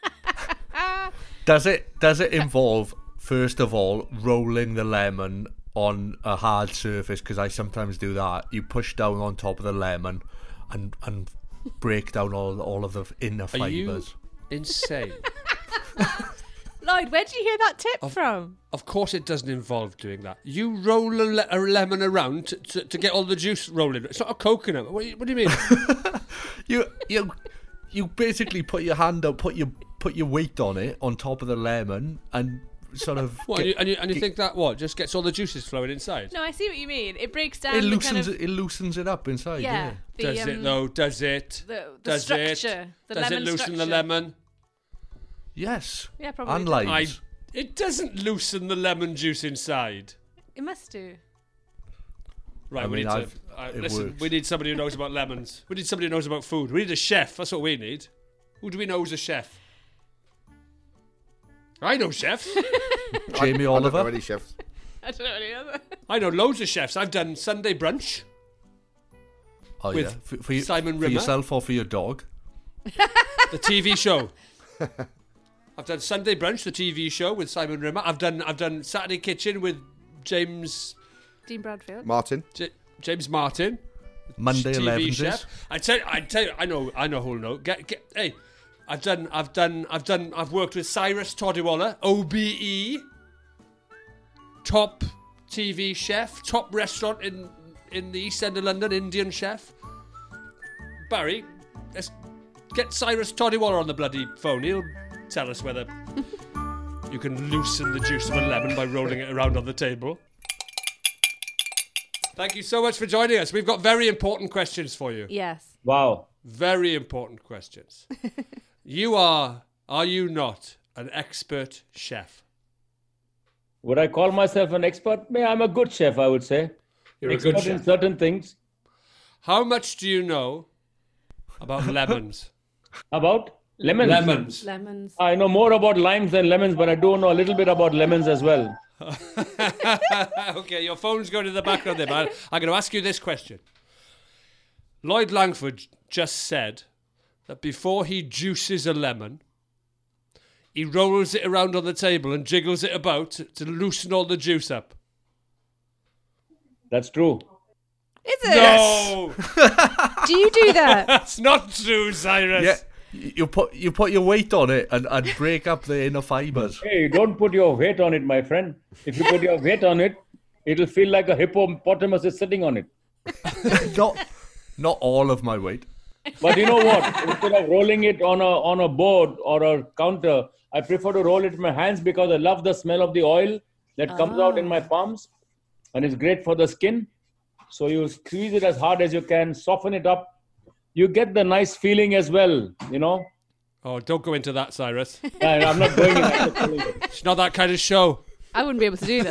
Does it does it involve, first of all, rolling the lemon on a hard surface? Because I sometimes do that. You push down on top of the lemon and and break down all all of the inner Are you fibres. insane? Lloyd, where did you hear that tip Of- from? Of course it doesn't involve doing that. You roll a, le- a lemon around to, to, to get all the juice rolling. It's not a coconut. What do you, what do you mean? You you you basically put your hand up, put your put your weight on it on top of the lemon, and sort of What, and, you, and, you, and you think that what just gets all the juices flowing inside? No, I see what you mean. It breaks down it the loosens kind of, it, it loosens it up inside. yeah, Yeah. the, Does it um, though? Does it? the, the Does structure. it? The Does it lemon loosen structure. the lemon? Yes. Yeah, probably And does. limes. I, it doesn't loosen the lemon juice inside. It must do. Right, I we mean, need to. I've- Uh, it listen, works. we need somebody who knows about lemons. We need somebody who knows about food. We need a chef. That's what we need. Who do we know is a chef? I know chefs. Jamie I Oliver. don't know any chefs. I don't know any other. I know loads of chefs. I've done Sunday brunch. Oh with yeah. For, for, you, Simon for Rimmer. yourself or for your dog? The T V show. I've done Sunday brunch, the T V show with Simon Rimmer. I've done I've done Saturday Kitchen with James Dean Bradfield. Martin. J- James Martin. Monday T V eleven chef. I tell you, I tell you, I know, I know who'll know. Get, get, hey, I've done, I've done, I've done, I've worked with Cyrus Todiwala, O B E, top T V chef, top restaurant in in the East End of London, Indian chef. Barry, let's get Cyrus Todiwala on the bloody phone. He'll tell us whether you can loosen the juice of a lemon by rolling it around on the table. Thank you so much for joining us. We've got very important questions for you. Yes. Wow. Very important questions. You are, are you not, an expert chef? Would I call myself an expert? May I'm a good chef, I would say. You're a expert good in chef. certain things. How much do you know about lemons? About lemons? Lemons. Lemons. I know more about limes than lemons, but I do know a little bit about lemons as well. Okay, your phone's going to the background there, man. I'm going to ask you this question. Lloyd Langford just said that before he juices a lemon, he rolls it around on the table and jiggles it about to, to loosen all the juice up. That's true. Is it? No! Do you do that? That's not true, Cyrus. Yeah. You put you put your weight on it and, and break up the inner fibres. Hey, don't put your weight on it, my friend. If you put your weight on it, it'll feel like a hippopotamus is sitting on it. not not all of my weight. But you know what? Instead of rolling it on a on a board or a counter, I prefer to roll it in my hands because I love the smell of the oil that comes out in my palms, and it's great for the skin. So you squeeze it as hard as you can, soften it up. You get the nice feeling as well, you know. Oh, don't go into that, Cyrus. Yeah, I'm not going in that. It's not that kind of show. I wouldn't be able to do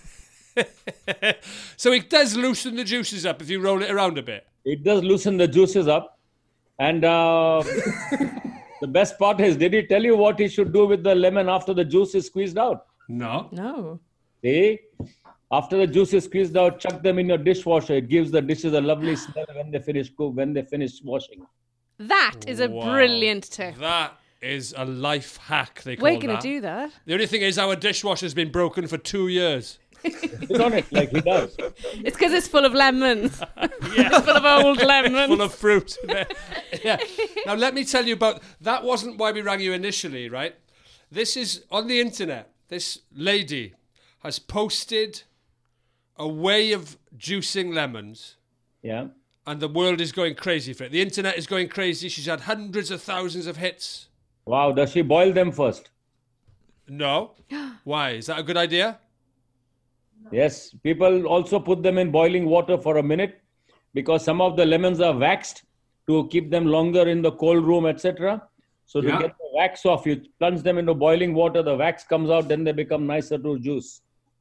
that. So it does loosen the juices up if you roll it around a bit. It does loosen the juices up. And uh, the best part is, did he tell you what he should do with the lemon after the juice is squeezed out? No. No. See? After the juice is squeezed out, chuck them in your dishwasher. It gives the dishes a lovely smell when they finish cook, when they finish washing. That is a Wow. brilliant tip. That is a life hack, they call We're going that. to do that. The only thing is our dishwasher's been broken for two years. Sit on it like he does. It's because it's full of lemons. It's full of old lemons. Full of fruit. Yeah. Now, let me tell you about... That wasn't why we rang you initially, right? This is on the internet. This lady has posted a way of juicing lemons. Yeah. And the world is going crazy for it. The internet is going crazy. She's had hundreds of thousands of hits. Wow, does she boil them first? No. Why? Is that a good idea? Yes. People also put them in boiling water for a minute because some of the lemons are waxed to keep them longer in the cold room, et cetera. So to Yeah. get the wax off, you plunge them into boiling water, the wax comes out, then they become nicer to juice.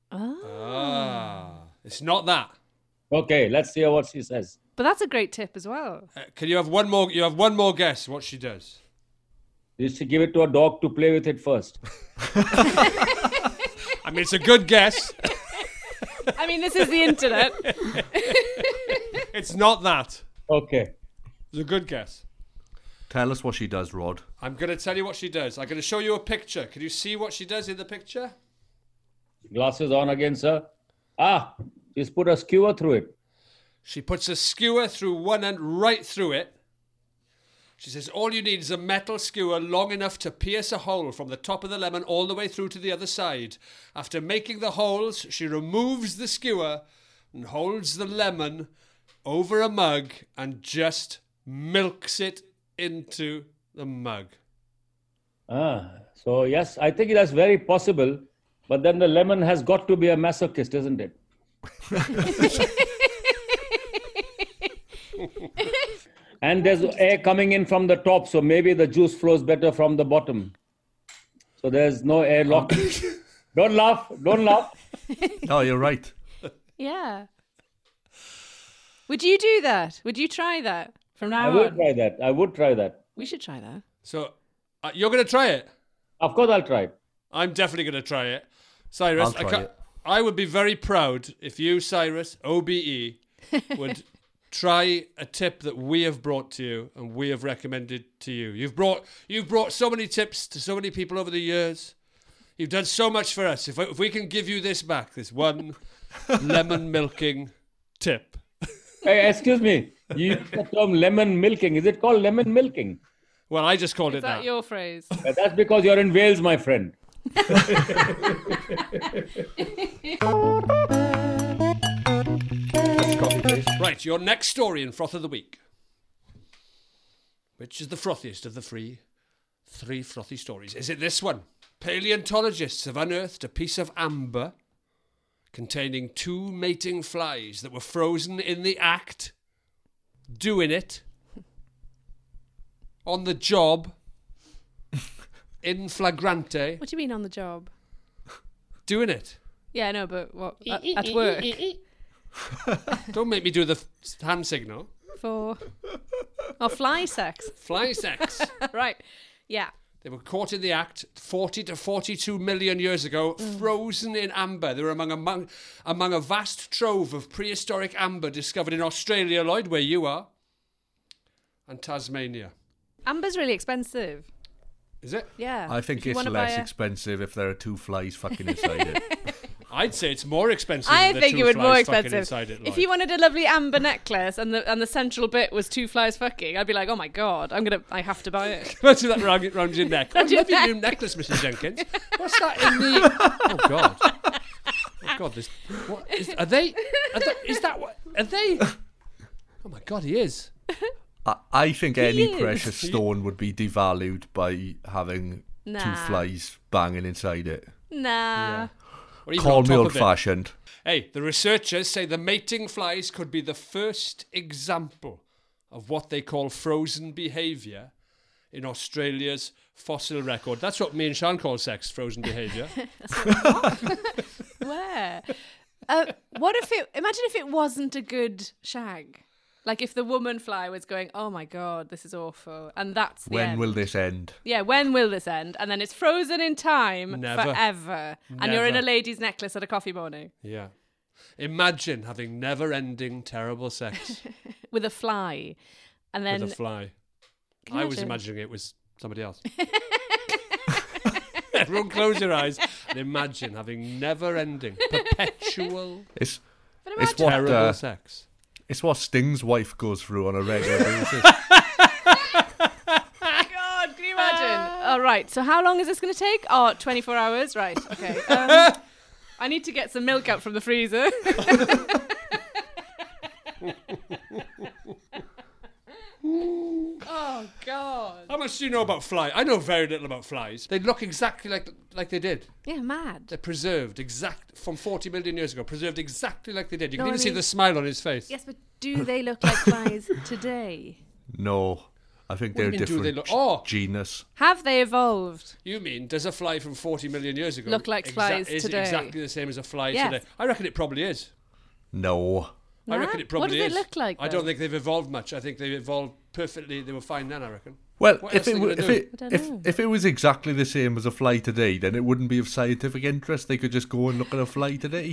Ah. It's not that. Okay, let's hear what she says. But that's a great tip as well. Uh, can you have one more? You have one more guess what she does. You should give it to a dog to play with it first. I mean, it's a good guess. I mean, this is the internet. It's not that. Okay. It's a good guess. Tell us what she does, Rod. I'm going to tell you what she does. I'm going to show you a picture. Can you see what she does in the picture? Glasses on again, sir. Ah, she's put a skewer through it. She puts a skewer through one end, right through it. She says, all you need is a metal skewer long enough to pierce a hole from the top of the lemon all the way through to the other side. After making the holes, she removes the skewer and holds the lemon over a mug and just milks it into the mug. Ah, so yes, I think that's very possible. But then the lemon has got to be a masochist, isn't it? And there's air coming in from the top, so maybe the juice flows better from the bottom. So there's no air lock. Don't laugh. Don't laugh. No, you're right. Yeah. Would you do that? Would you try that from now I would on? try that. I would try that. We should try that. So, uh, you're going to try it? Of course I'll try it. I'm definitely going to try it. Cyrus, I'll try I, can't, it. I would be very proud if you, Cyrus, O B E, would try a tip that we have brought to you and we have recommended to you. You've brought you've brought so many tips to so many people over the years. You've done so much for us. If, if we can give you this back, this one lemon milking tip. Hey, excuse me. You use the term lemon milking. Is it called lemon milking? Well, I just called Is it that that. your phrase? Uh, That's because you're in Wales, my friend. Coffee, please. Right, your next story in Froth of the Week. Which is the frothiest of the three, three frothy stories? Is it this one? Paleontologists have unearthed a piece of amber containing two mating flies that were frozen in the act, doing it, on the job, in flagrante, What do you mean on the job? doing it. Yeah, no, but what? At, at work. Don't make me do the f- hand signal. For. Oh, fly sex. Fly sex. Right. Yeah. They were caught in the act forty to forty-two million years ago, frozen in amber. They were among, among, among a vast trove of prehistoric amber discovered in Australia, Lloyd, where you are, and Tasmania. Amber's really expensive. Is it? Yeah. I think If you it's wanna less buy a- expensive if there are two flies fucking inside it. I'd say it's more expensive. I if the think two it would flies more fucking expensive. Inside it, If Lloyd. you wanted a lovely amber necklace and the and the central bit was two flies fucking, I'd be like, oh my god, I'm gonna, I have to buy it. Imagine that round, round your neck. I Round your love your neck. new necklace, Missus Jenkins. What's that in the... Oh, God. Oh, God. This, what, is, are they... Are they... Is that what... Are they... Oh, my God, he is. I, I think He any is. precious stone would be devalued by having Nah. two flies banging inside it. Nah. Or even Call on me top of it. old-fashioned. Hey, the researchers say the mating flies could be the first example of what they call frozen behaviour in Australia's fossil record. That's what me and Sean call sex, frozen behaviour. Where? Uh, what if it? Imagine if it wasn't a good shag. Like if the woman fly was going, oh my god, this is awful, and that's the When end. will this end? Yeah, when will this end? And then it's frozen in time Never. forever, and you're in a Never. lady's necklace at a coffee morning Yeah. Imagine having never-ending terrible sex with a fly, and then with a fly. Can you I was imagine? imagining it was somebody else. Everyone close your eyes and imagine having never-ending, perpetual, It's, But it's imagine- what terrible uh, sex. it's what Sting's wife goes through on a regular basis. God, can you imagine? All right, so how long is this going to take? Oh, twenty-four hours, right? Okay. Um, I need to get some milk out from the freezer. Oh God. How much do you know about flies? I know very little about flies. They look exactly like like they did. Yeah, mad. They're preserved exact from forty million years ago. Preserved exactly like they did. You can No, even I see mean- the smile on his face. Yes, but do they look like flies today? No, I think What do they're you a mean, do they different look- Oh! genus. Have they evolved? You mean does a fly from forty million years ago Look like flies is today? it exactly the same as a fly Yes. today? I reckon it probably is. No, I reckon it probably What does is. it look like, I though? don't think they've evolved much. I think they've evolved perfectly. They were fine then, I reckon. Well, What if else are it, they were, gonna if, do? it, I don't if, know. if it was exactly the same as a fly today, then it wouldn't be of scientific interest. They could just go and look at a fly today.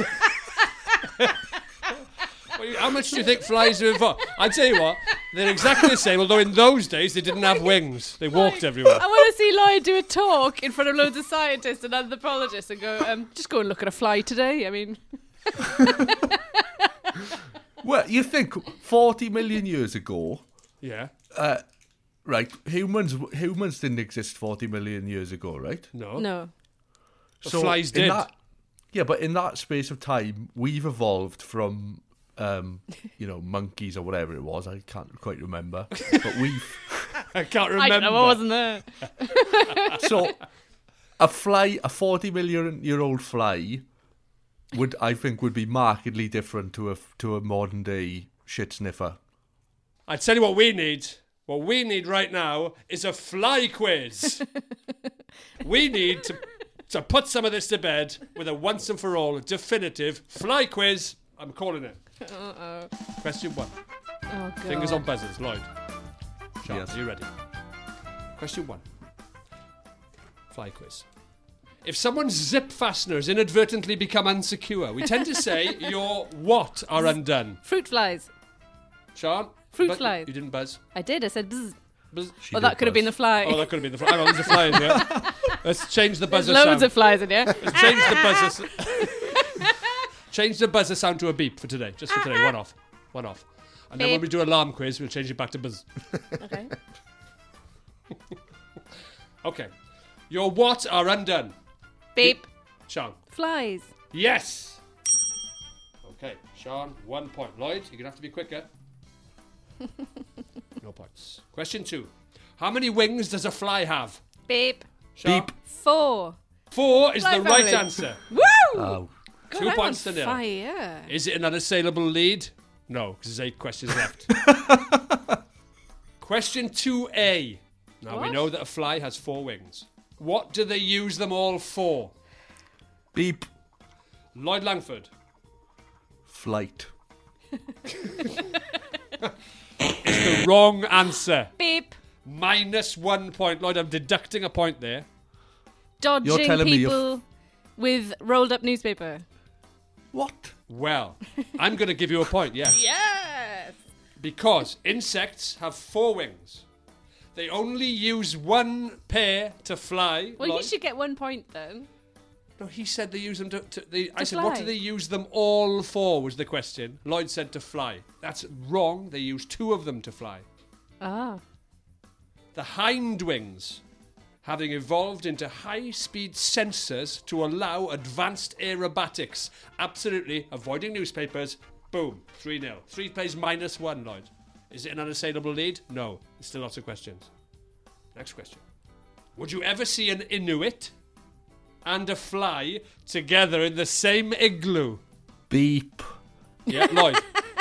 Well, you- How much do you think flies have evolved? I tell you what, they're exactly the same. Although in those days they didn't have wings; they walked everywhere. I want to see Lloyd do a talk in front of loads of scientists and anthropologists and go, um, just go and look at a fly today. I mean, Well, you think forty million years ago, Yeah. uh, right? Humans humans didn't exist forty million years ago, right? No. no. The flies in did. that- yeah, but in that space of time, we've evolved from, um, you know, monkeys or whatever it was. I can't quite remember, but we've. I can't I remember. don't know, I wasn't there. So, a fly, a forty million year old fly, would I think would be markedly different to a to a modern day shit sniffer. I tell you what we need. What we need right now is a fly quiz. We need to to put some of this to bed with a once and for all definitive fly quiz. I'm calling it. Uh-oh. Question one. Oh, God. Fingers on buzzers, Lloyd. Sean, Yes. are you ready? Question one. Fly quiz. If someone's zip fasteners inadvertently become unsecure, we tend to say your what are undone. Fruit flies. Sean? Fruit bu- flies. You didn't buzz. I did. I said bzz. Buzz. She Oh, did that could have been the buzz. fly. Oh, that could have been the fly. Hang on, there's a fly in here. Let's change the There's buzzer loads sound. of flies in here. Let's change the buzzer. s- change the buzzer sound to a beep for today. Just for today. One off. One off. And then when Beep. we do alarm quiz, we'll change it back to buzz. Okay. Okay. Your what are undone? Beep. Sean. Flies. Yes. Okay, Sean, one point. Lloyd, you're going to have to be quicker. No points. Question two. How many wings does a fly have? Beep. Sean? Beep. Four. Four is Fly the right family. answer. Woo! Oh, God, Two I'm points on to nil. Fire. Is it an unassailable lead? No, because there's eight questions left. Question two A. Now we What? know that a fly has four wings. What do they use them all for? beep, Lloyd Langford. flight. Is the wrong answer. Beep. Minus one point. Lloyd, I'm deducting a point there. Dodging telling me you're people with rolled up newspaper. What? Well, I'm going to give you a point, yeah. Yes. Because insects have four wings. They only use one pair to fly. Well, Lloyd. you should get one point then. No, he said they use them to... to they, I To said, what fly. do they use them all for, was the question. Lloyd said to fly. That's wrong. They use two of them to fly. Ah. The hind wings, having evolved into high-speed sensors to allow advanced aerobatics. Absolutely. Avoiding newspapers. Boom. three nil. Three plays minus one, Lloyd. Is it an unassailable lead? No. There's still lots of questions. Next question. Would you ever see an Inuit and a fly together in the same igloo? Beep. Yeah, Lloyd.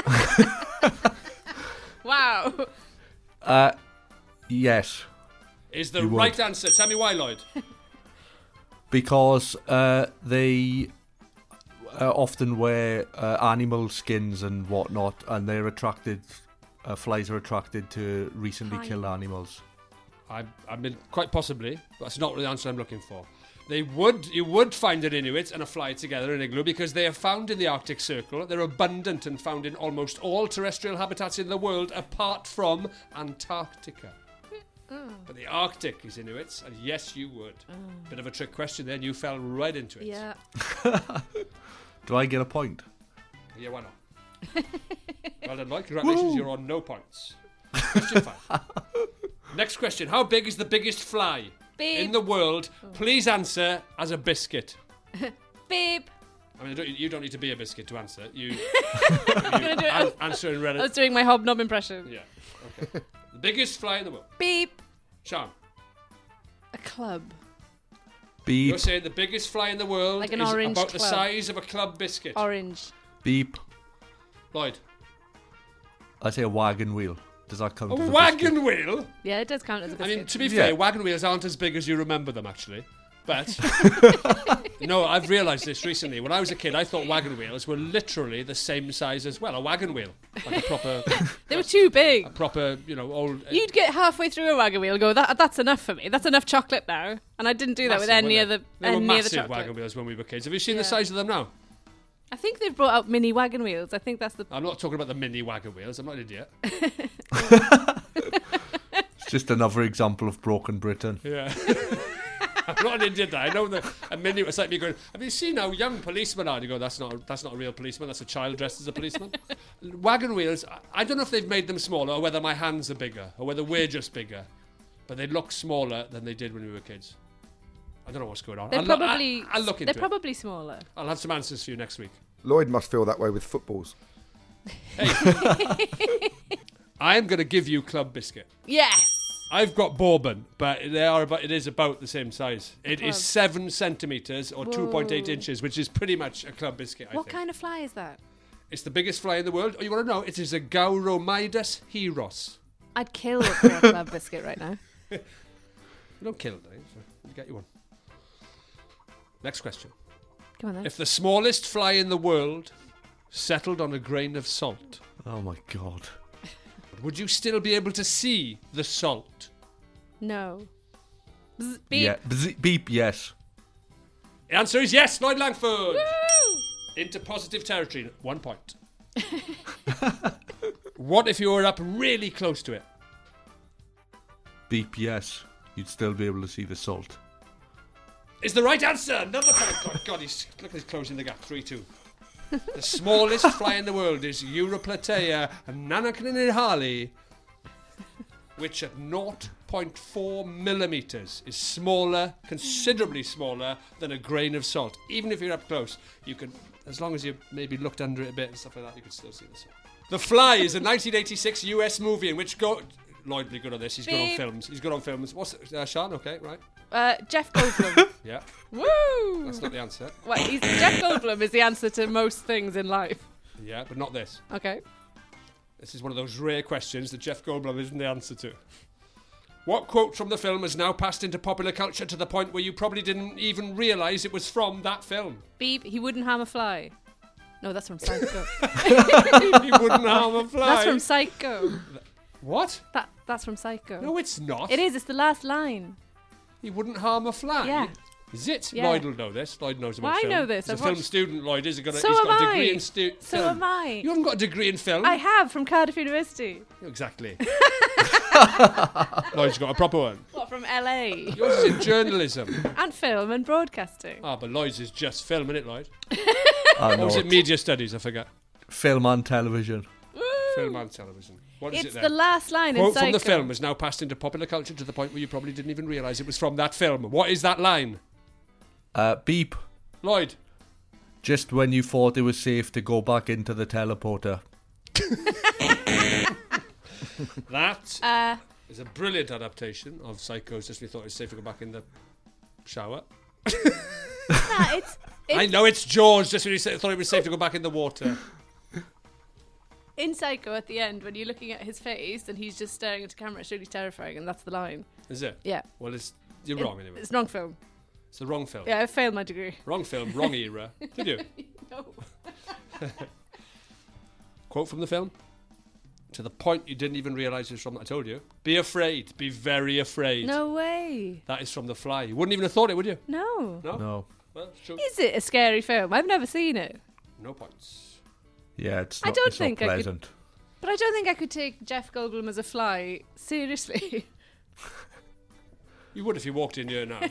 Wow. Uh, yes, Is the You would. right answer. Tell me why, Lloyd. because uh, they uh, often wear uh, animal skins and whatnot, and they're attracted. Uh, flies are attracted to recently Hi. killed animals. I, I mean, quite possibly, but that's not the answer I'm looking for. They would, you would find an Inuit and a fly together in an igloo because they are found in the Arctic Circle. They're abundant and found in almost all terrestrial habitats in the world, apart from Antarctica. But the Arctic is Inuits, and yes, you would. Bit of a trick question there, and you fell right into it. Yeah. Do I get a point? Yeah, why not? Well done, Lloyd. Congratulations, you're on no points. Question five. Next question. How big is the biggest fly Beep. in the world? Please answer as a biscuit. Beep. I mean, don't, you don't need to be a biscuit to answer. You, I'm gonna do it. an- answer in I was relative. doing my hobnob impression. Yeah. Okay. The biggest fly in the world. Beep. Sean, A club. Beep. you're saying the biggest fly in the world Like an is orange about the club. size of a club biscuit. Orange. Beep. Lloyd. I say a wagon wheel. Does that count? A as a wagon biscuit? wheel? Yeah, it does count as a I biscuit. mean, to be Yeah. fair, wagon wheels aren't as big as you remember them, actually. But, no, I've realised this recently. When I was a kid, I thought wagon wheels were literally the same size as well. A wagon wheel. Like a proper... They were too big. A proper, you know, old... Uh, You'd get halfway through a wagon wheel and go, that, that's enough for me. That's enough chocolate now. And I didn't do that massive, with any weren't of the they? any They were of the massive chocolate. wagon wheels when we were kids. Have you seen Yeah. the size of them now? I think they've brought out mini wagon wheels. I think that's the... I'm not talking about the mini wagon wheels. I'm not an idiot. It's just another example of broken Britain. Yeah. I'm not an idiot. I know that a mini. It's like me going, have you seen how young policemen are? And you go, that's not a, that's not a real policeman. That's a child dressed as a policeman. Wagon wheels. I- I don't know if they've made them smaller or whether my hands are bigger or whether we're just bigger, but they look smaller than they did when we were kids. I don't know what's going on. They're I'll, lo- probably... I- I'll look into They're it. probably smaller. I'll have some answers for you next week. Lloyd must feel that way with footballs. I am going to give you Club Biscuit. Yes! I've got bourbon, but they are about, it is about the same size. It Club. is seven centimetres or two point eight Whoa. inches, which is pretty much a Club Biscuit, I What think. kind of fly is that? It's the biggest fly in the world. Oh, you want to know? It is a Gauromydus heros. I'd kill for a club biscuit right now. You don't kill it, eh? So I'll get you one. Next question. Come on then. If the smallest fly in the world settled on a grain of salt, Oh my god. would you still be able to see the salt? No. Bzz, beep. Yeah. Bzz- beep, yes. The answer is yes, Lloyd Langford. Woo! Into positive territory. One point. What if you were up really close to it? Beep, yes. You'd still be able to see the salt. Is the right answer. Another point. God, God, he's, look, he's closing the gap. three two. The smallest fly in the world is Europlatea nanaclinihali, which at zero point four millimetres is smaller, considerably smaller than a grain of salt. Even if you're up close, you can, as long as you maybe looked under it a bit and stuff like that, you could still see the salt. The Fly is a nineteen eighty-six U S movie in which go... Lloyd will be good on this. He's good on Beep. films. He's good on films. What's it? Uh, Sean? Okay, right. Uh, Jeff Goldblum. Yeah. Woo! That's not the answer. What, he's, Jeff Goldblum is the answer to most things in life. Yeah, but not this. Okay. This is one of those rare questions that Jeff Goldblum isn't the answer to. What quote from the film has now passed into popular culture to the point where you probably didn't even realise it was from that film? Beep, he wouldn't harm a fly. No, that's from Psycho. He wouldn't harm a fly. That's from Psycho. What? That That's from Psycho. No, it's not. It is, it's the last line. He wouldn't harm a fly. Yeah. Is it? Yeah. Lloyd will know this. Lloyd knows about Well, I film. know this. He's a I've film watched- student, Lloyd. Is he gonna, So he's am got a degree I. in stu- So film. am I. You haven't got a degree in film. I have, from Cardiff University. Exactly. Lloyd's got a proper one. What, from L A? Yours is in journalism. And film and broadcasting. Ah, but Lloyd's is just film, isn't it, Lloyd? I Or know was it it. media studies? I forget. Film and television. Film and television. What is It's it the then? last line in Quote Psycho. from the film has now passed into popular culture to the point where you probably didn't even realise it was from that film. What is that line? Uh, beep. Lloyd. Just when you thought it was safe to go back into the teleporter. That Uh, is a brilliant adaptation of Psycho's Just When You Thought It Was Safe to Go Back in the Shower. nah, it's, it's I know it's George, just when you sa- thought it was safe to go back in the water. in Psycho at the end when you're looking at his face and he's just staring at the camera. It's really terrifying, and that's the line. Is it? Yeah. Well, it's you're It- wrong anyway. It's the wrong film. It's the wrong film. Yeah, I failed my degree. Wrong film, wrong era. Did you? No. Quote from the film? To the point you didn't even realise it was from. I told you. Be afraid. Be very afraid. No way. That is from The Fly. You wouldn't even have thought it, would you? No. No. No. Well, it's true. Is it a scary film? I've never seen it. No points. Yeah, it's I not, don't it's think I not could- pleasant. But I don't think I could take Jeff Goldblum as a fly seriously. You would if you walked in here now.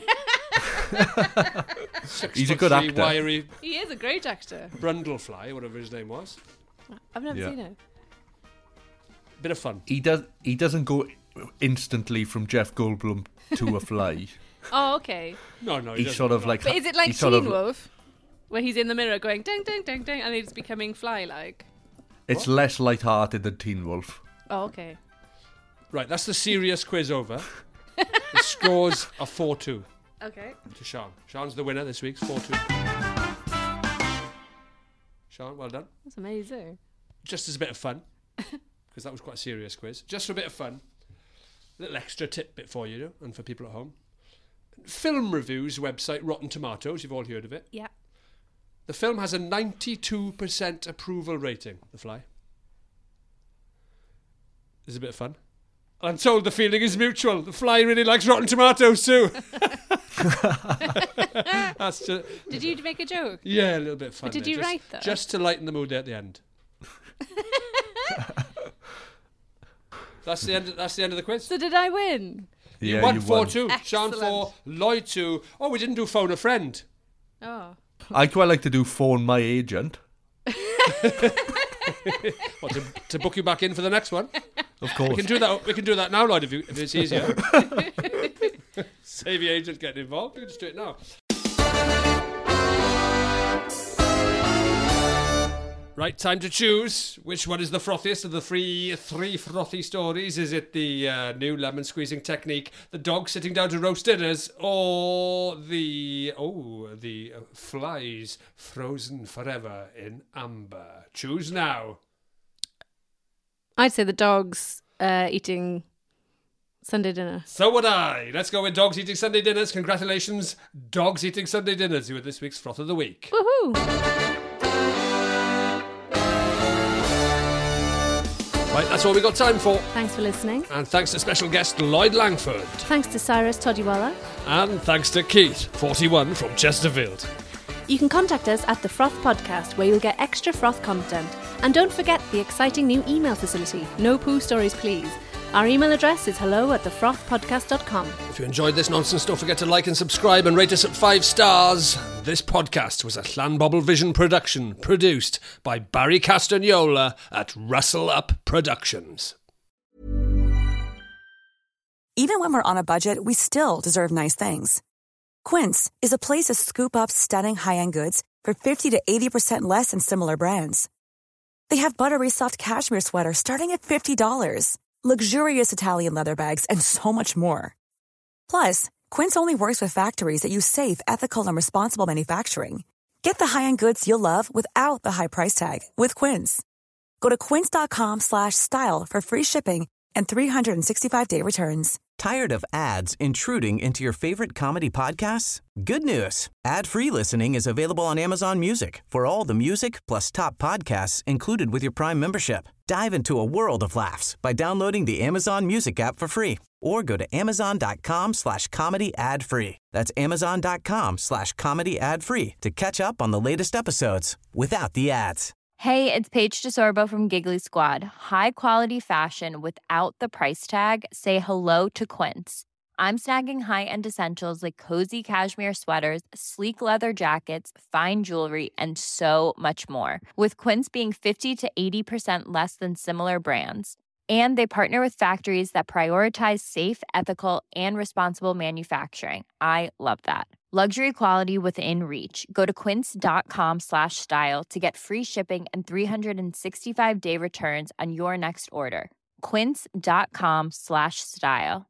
Six He's a foot good three, actor. wiry He is a great actor. Brundlefly, whatever his name was. I've never Yeah. seen it. Bit of fun. He does. He doesn't go instantly from Jeff Goldblum to a fly. Oh, okay. No, no. He He's doesn't. sort of like. But is it like he's Teen sort of- Wolf? Where he's in the mirror going ding, ding, ding, ding, and he's becoming fly-like. It's less light-hearted than Teen Wolf. Oh, okay. Right, that's the serious quiz over. The scores are four two Okay. to Sean. Sean's the winner this week, four two. Sean, well done. That's amazing. Just as a bit of fun, because that was quite a serious quiz. Just for a bit of fun, a little extra tidbit for you and for people at home. film reviews website Rotten Tomatoes, you've all heard of it. Yeah. The film has a ninety-two percent approval rating, The Fly. It's a bit of fun. I'm told the feeling is mutual. The Fly really likes Rotten Tomatoes too. That's just, Did you make a joke? yeah, a little bit of fun. But did there, you just, write that? Just to lighten the mood at the end. That's the end. That's the end of the quiz. So did I win? You Yeah, won you four won. two. Sean four, Lloyd two. Oh, we didn't do phone a friend. Oh. I quite like to do phone my agent. What, to, to book you back in for the next one? Of course. We can do that. We can do that now, Lloyd, if, you, if it's easier. Save your agent getting involved. We can just do it now. Right, time to choose. Which one is the frothiest of the three three frothy stories? Is it the uh, new lemon squeezing technique, the dog sitting down to roast dinners, or the oh the uh, flies frozen forever in amber? Choose now. I'd say the dog's uh, eating Sunday dinner. So would I. Let's go with dogs eating Sunday dinners. Congratulations, dogs eating Sunday dinners. You were this week's froth of the week. Woohoo! Right, that's all we got time for. Thanks for listening. And thanks to special guest Lloyd Langford. Thanks to Cyrus Todiwala. And thanks to Keith, forty-one from Chesterfield. You can contact us at The Froth Podcast, where you'll get extra Froth content. And don't forget the exciting new email facility, No Poo Stories Please. Our email address is hello at the froth podcast dot com. If you enjoyed this nonsense, don't forget to like and subscribe and rate us at five stars. This podcast was a Llanbobble Vision production, produced by Barry Castagnola at Russell Up Productions. Even when we're on a budget, we still deserve nice things. Quince is a place to scoop up stunning high-end goods for fifty to eighty percent less than similar brands. They have buttery soft cashmere sweaters starting at fifty dollars, luxurious Italian leather bags, and so much more. Plus, Quince only works with factories that use safe, ethical, and responsible manufacturing. Get the high-end goods you'll love without the high price tag with Quince. Go to quince.com slash style for free shipping and three sixty-five day returns. Tired of ads intruding into your favorite comedy podcasts? Good news. Ad-free listening is available on Amazon Music for all the music plus top podcasts included with your Prime membership. Dive into a world of laughs by downloading the Amazon Music app for free or go to amazon.com slash comedy ad free. That's amazon.com slash comedy ad free to catch up on the latest episodes without the ads. Hey, it's Paige DeSorbo from Giggly Squad. High quality fashion without the price tag. Say hello to Quince. I'm snagging high-end essentials like cozy cashmere sweaters, sleek leather jackets, fine jewelry, and so much more. With Quince being fifty to eighty percent less than similar brands. And they partner with factories that prioritize safe, ethical, and responsible manufacturing. I love that. Luxury quality within reach. Go to quince.com slash style to get free shipping and three sixty-five day returns on your next order. Quince.com slash style.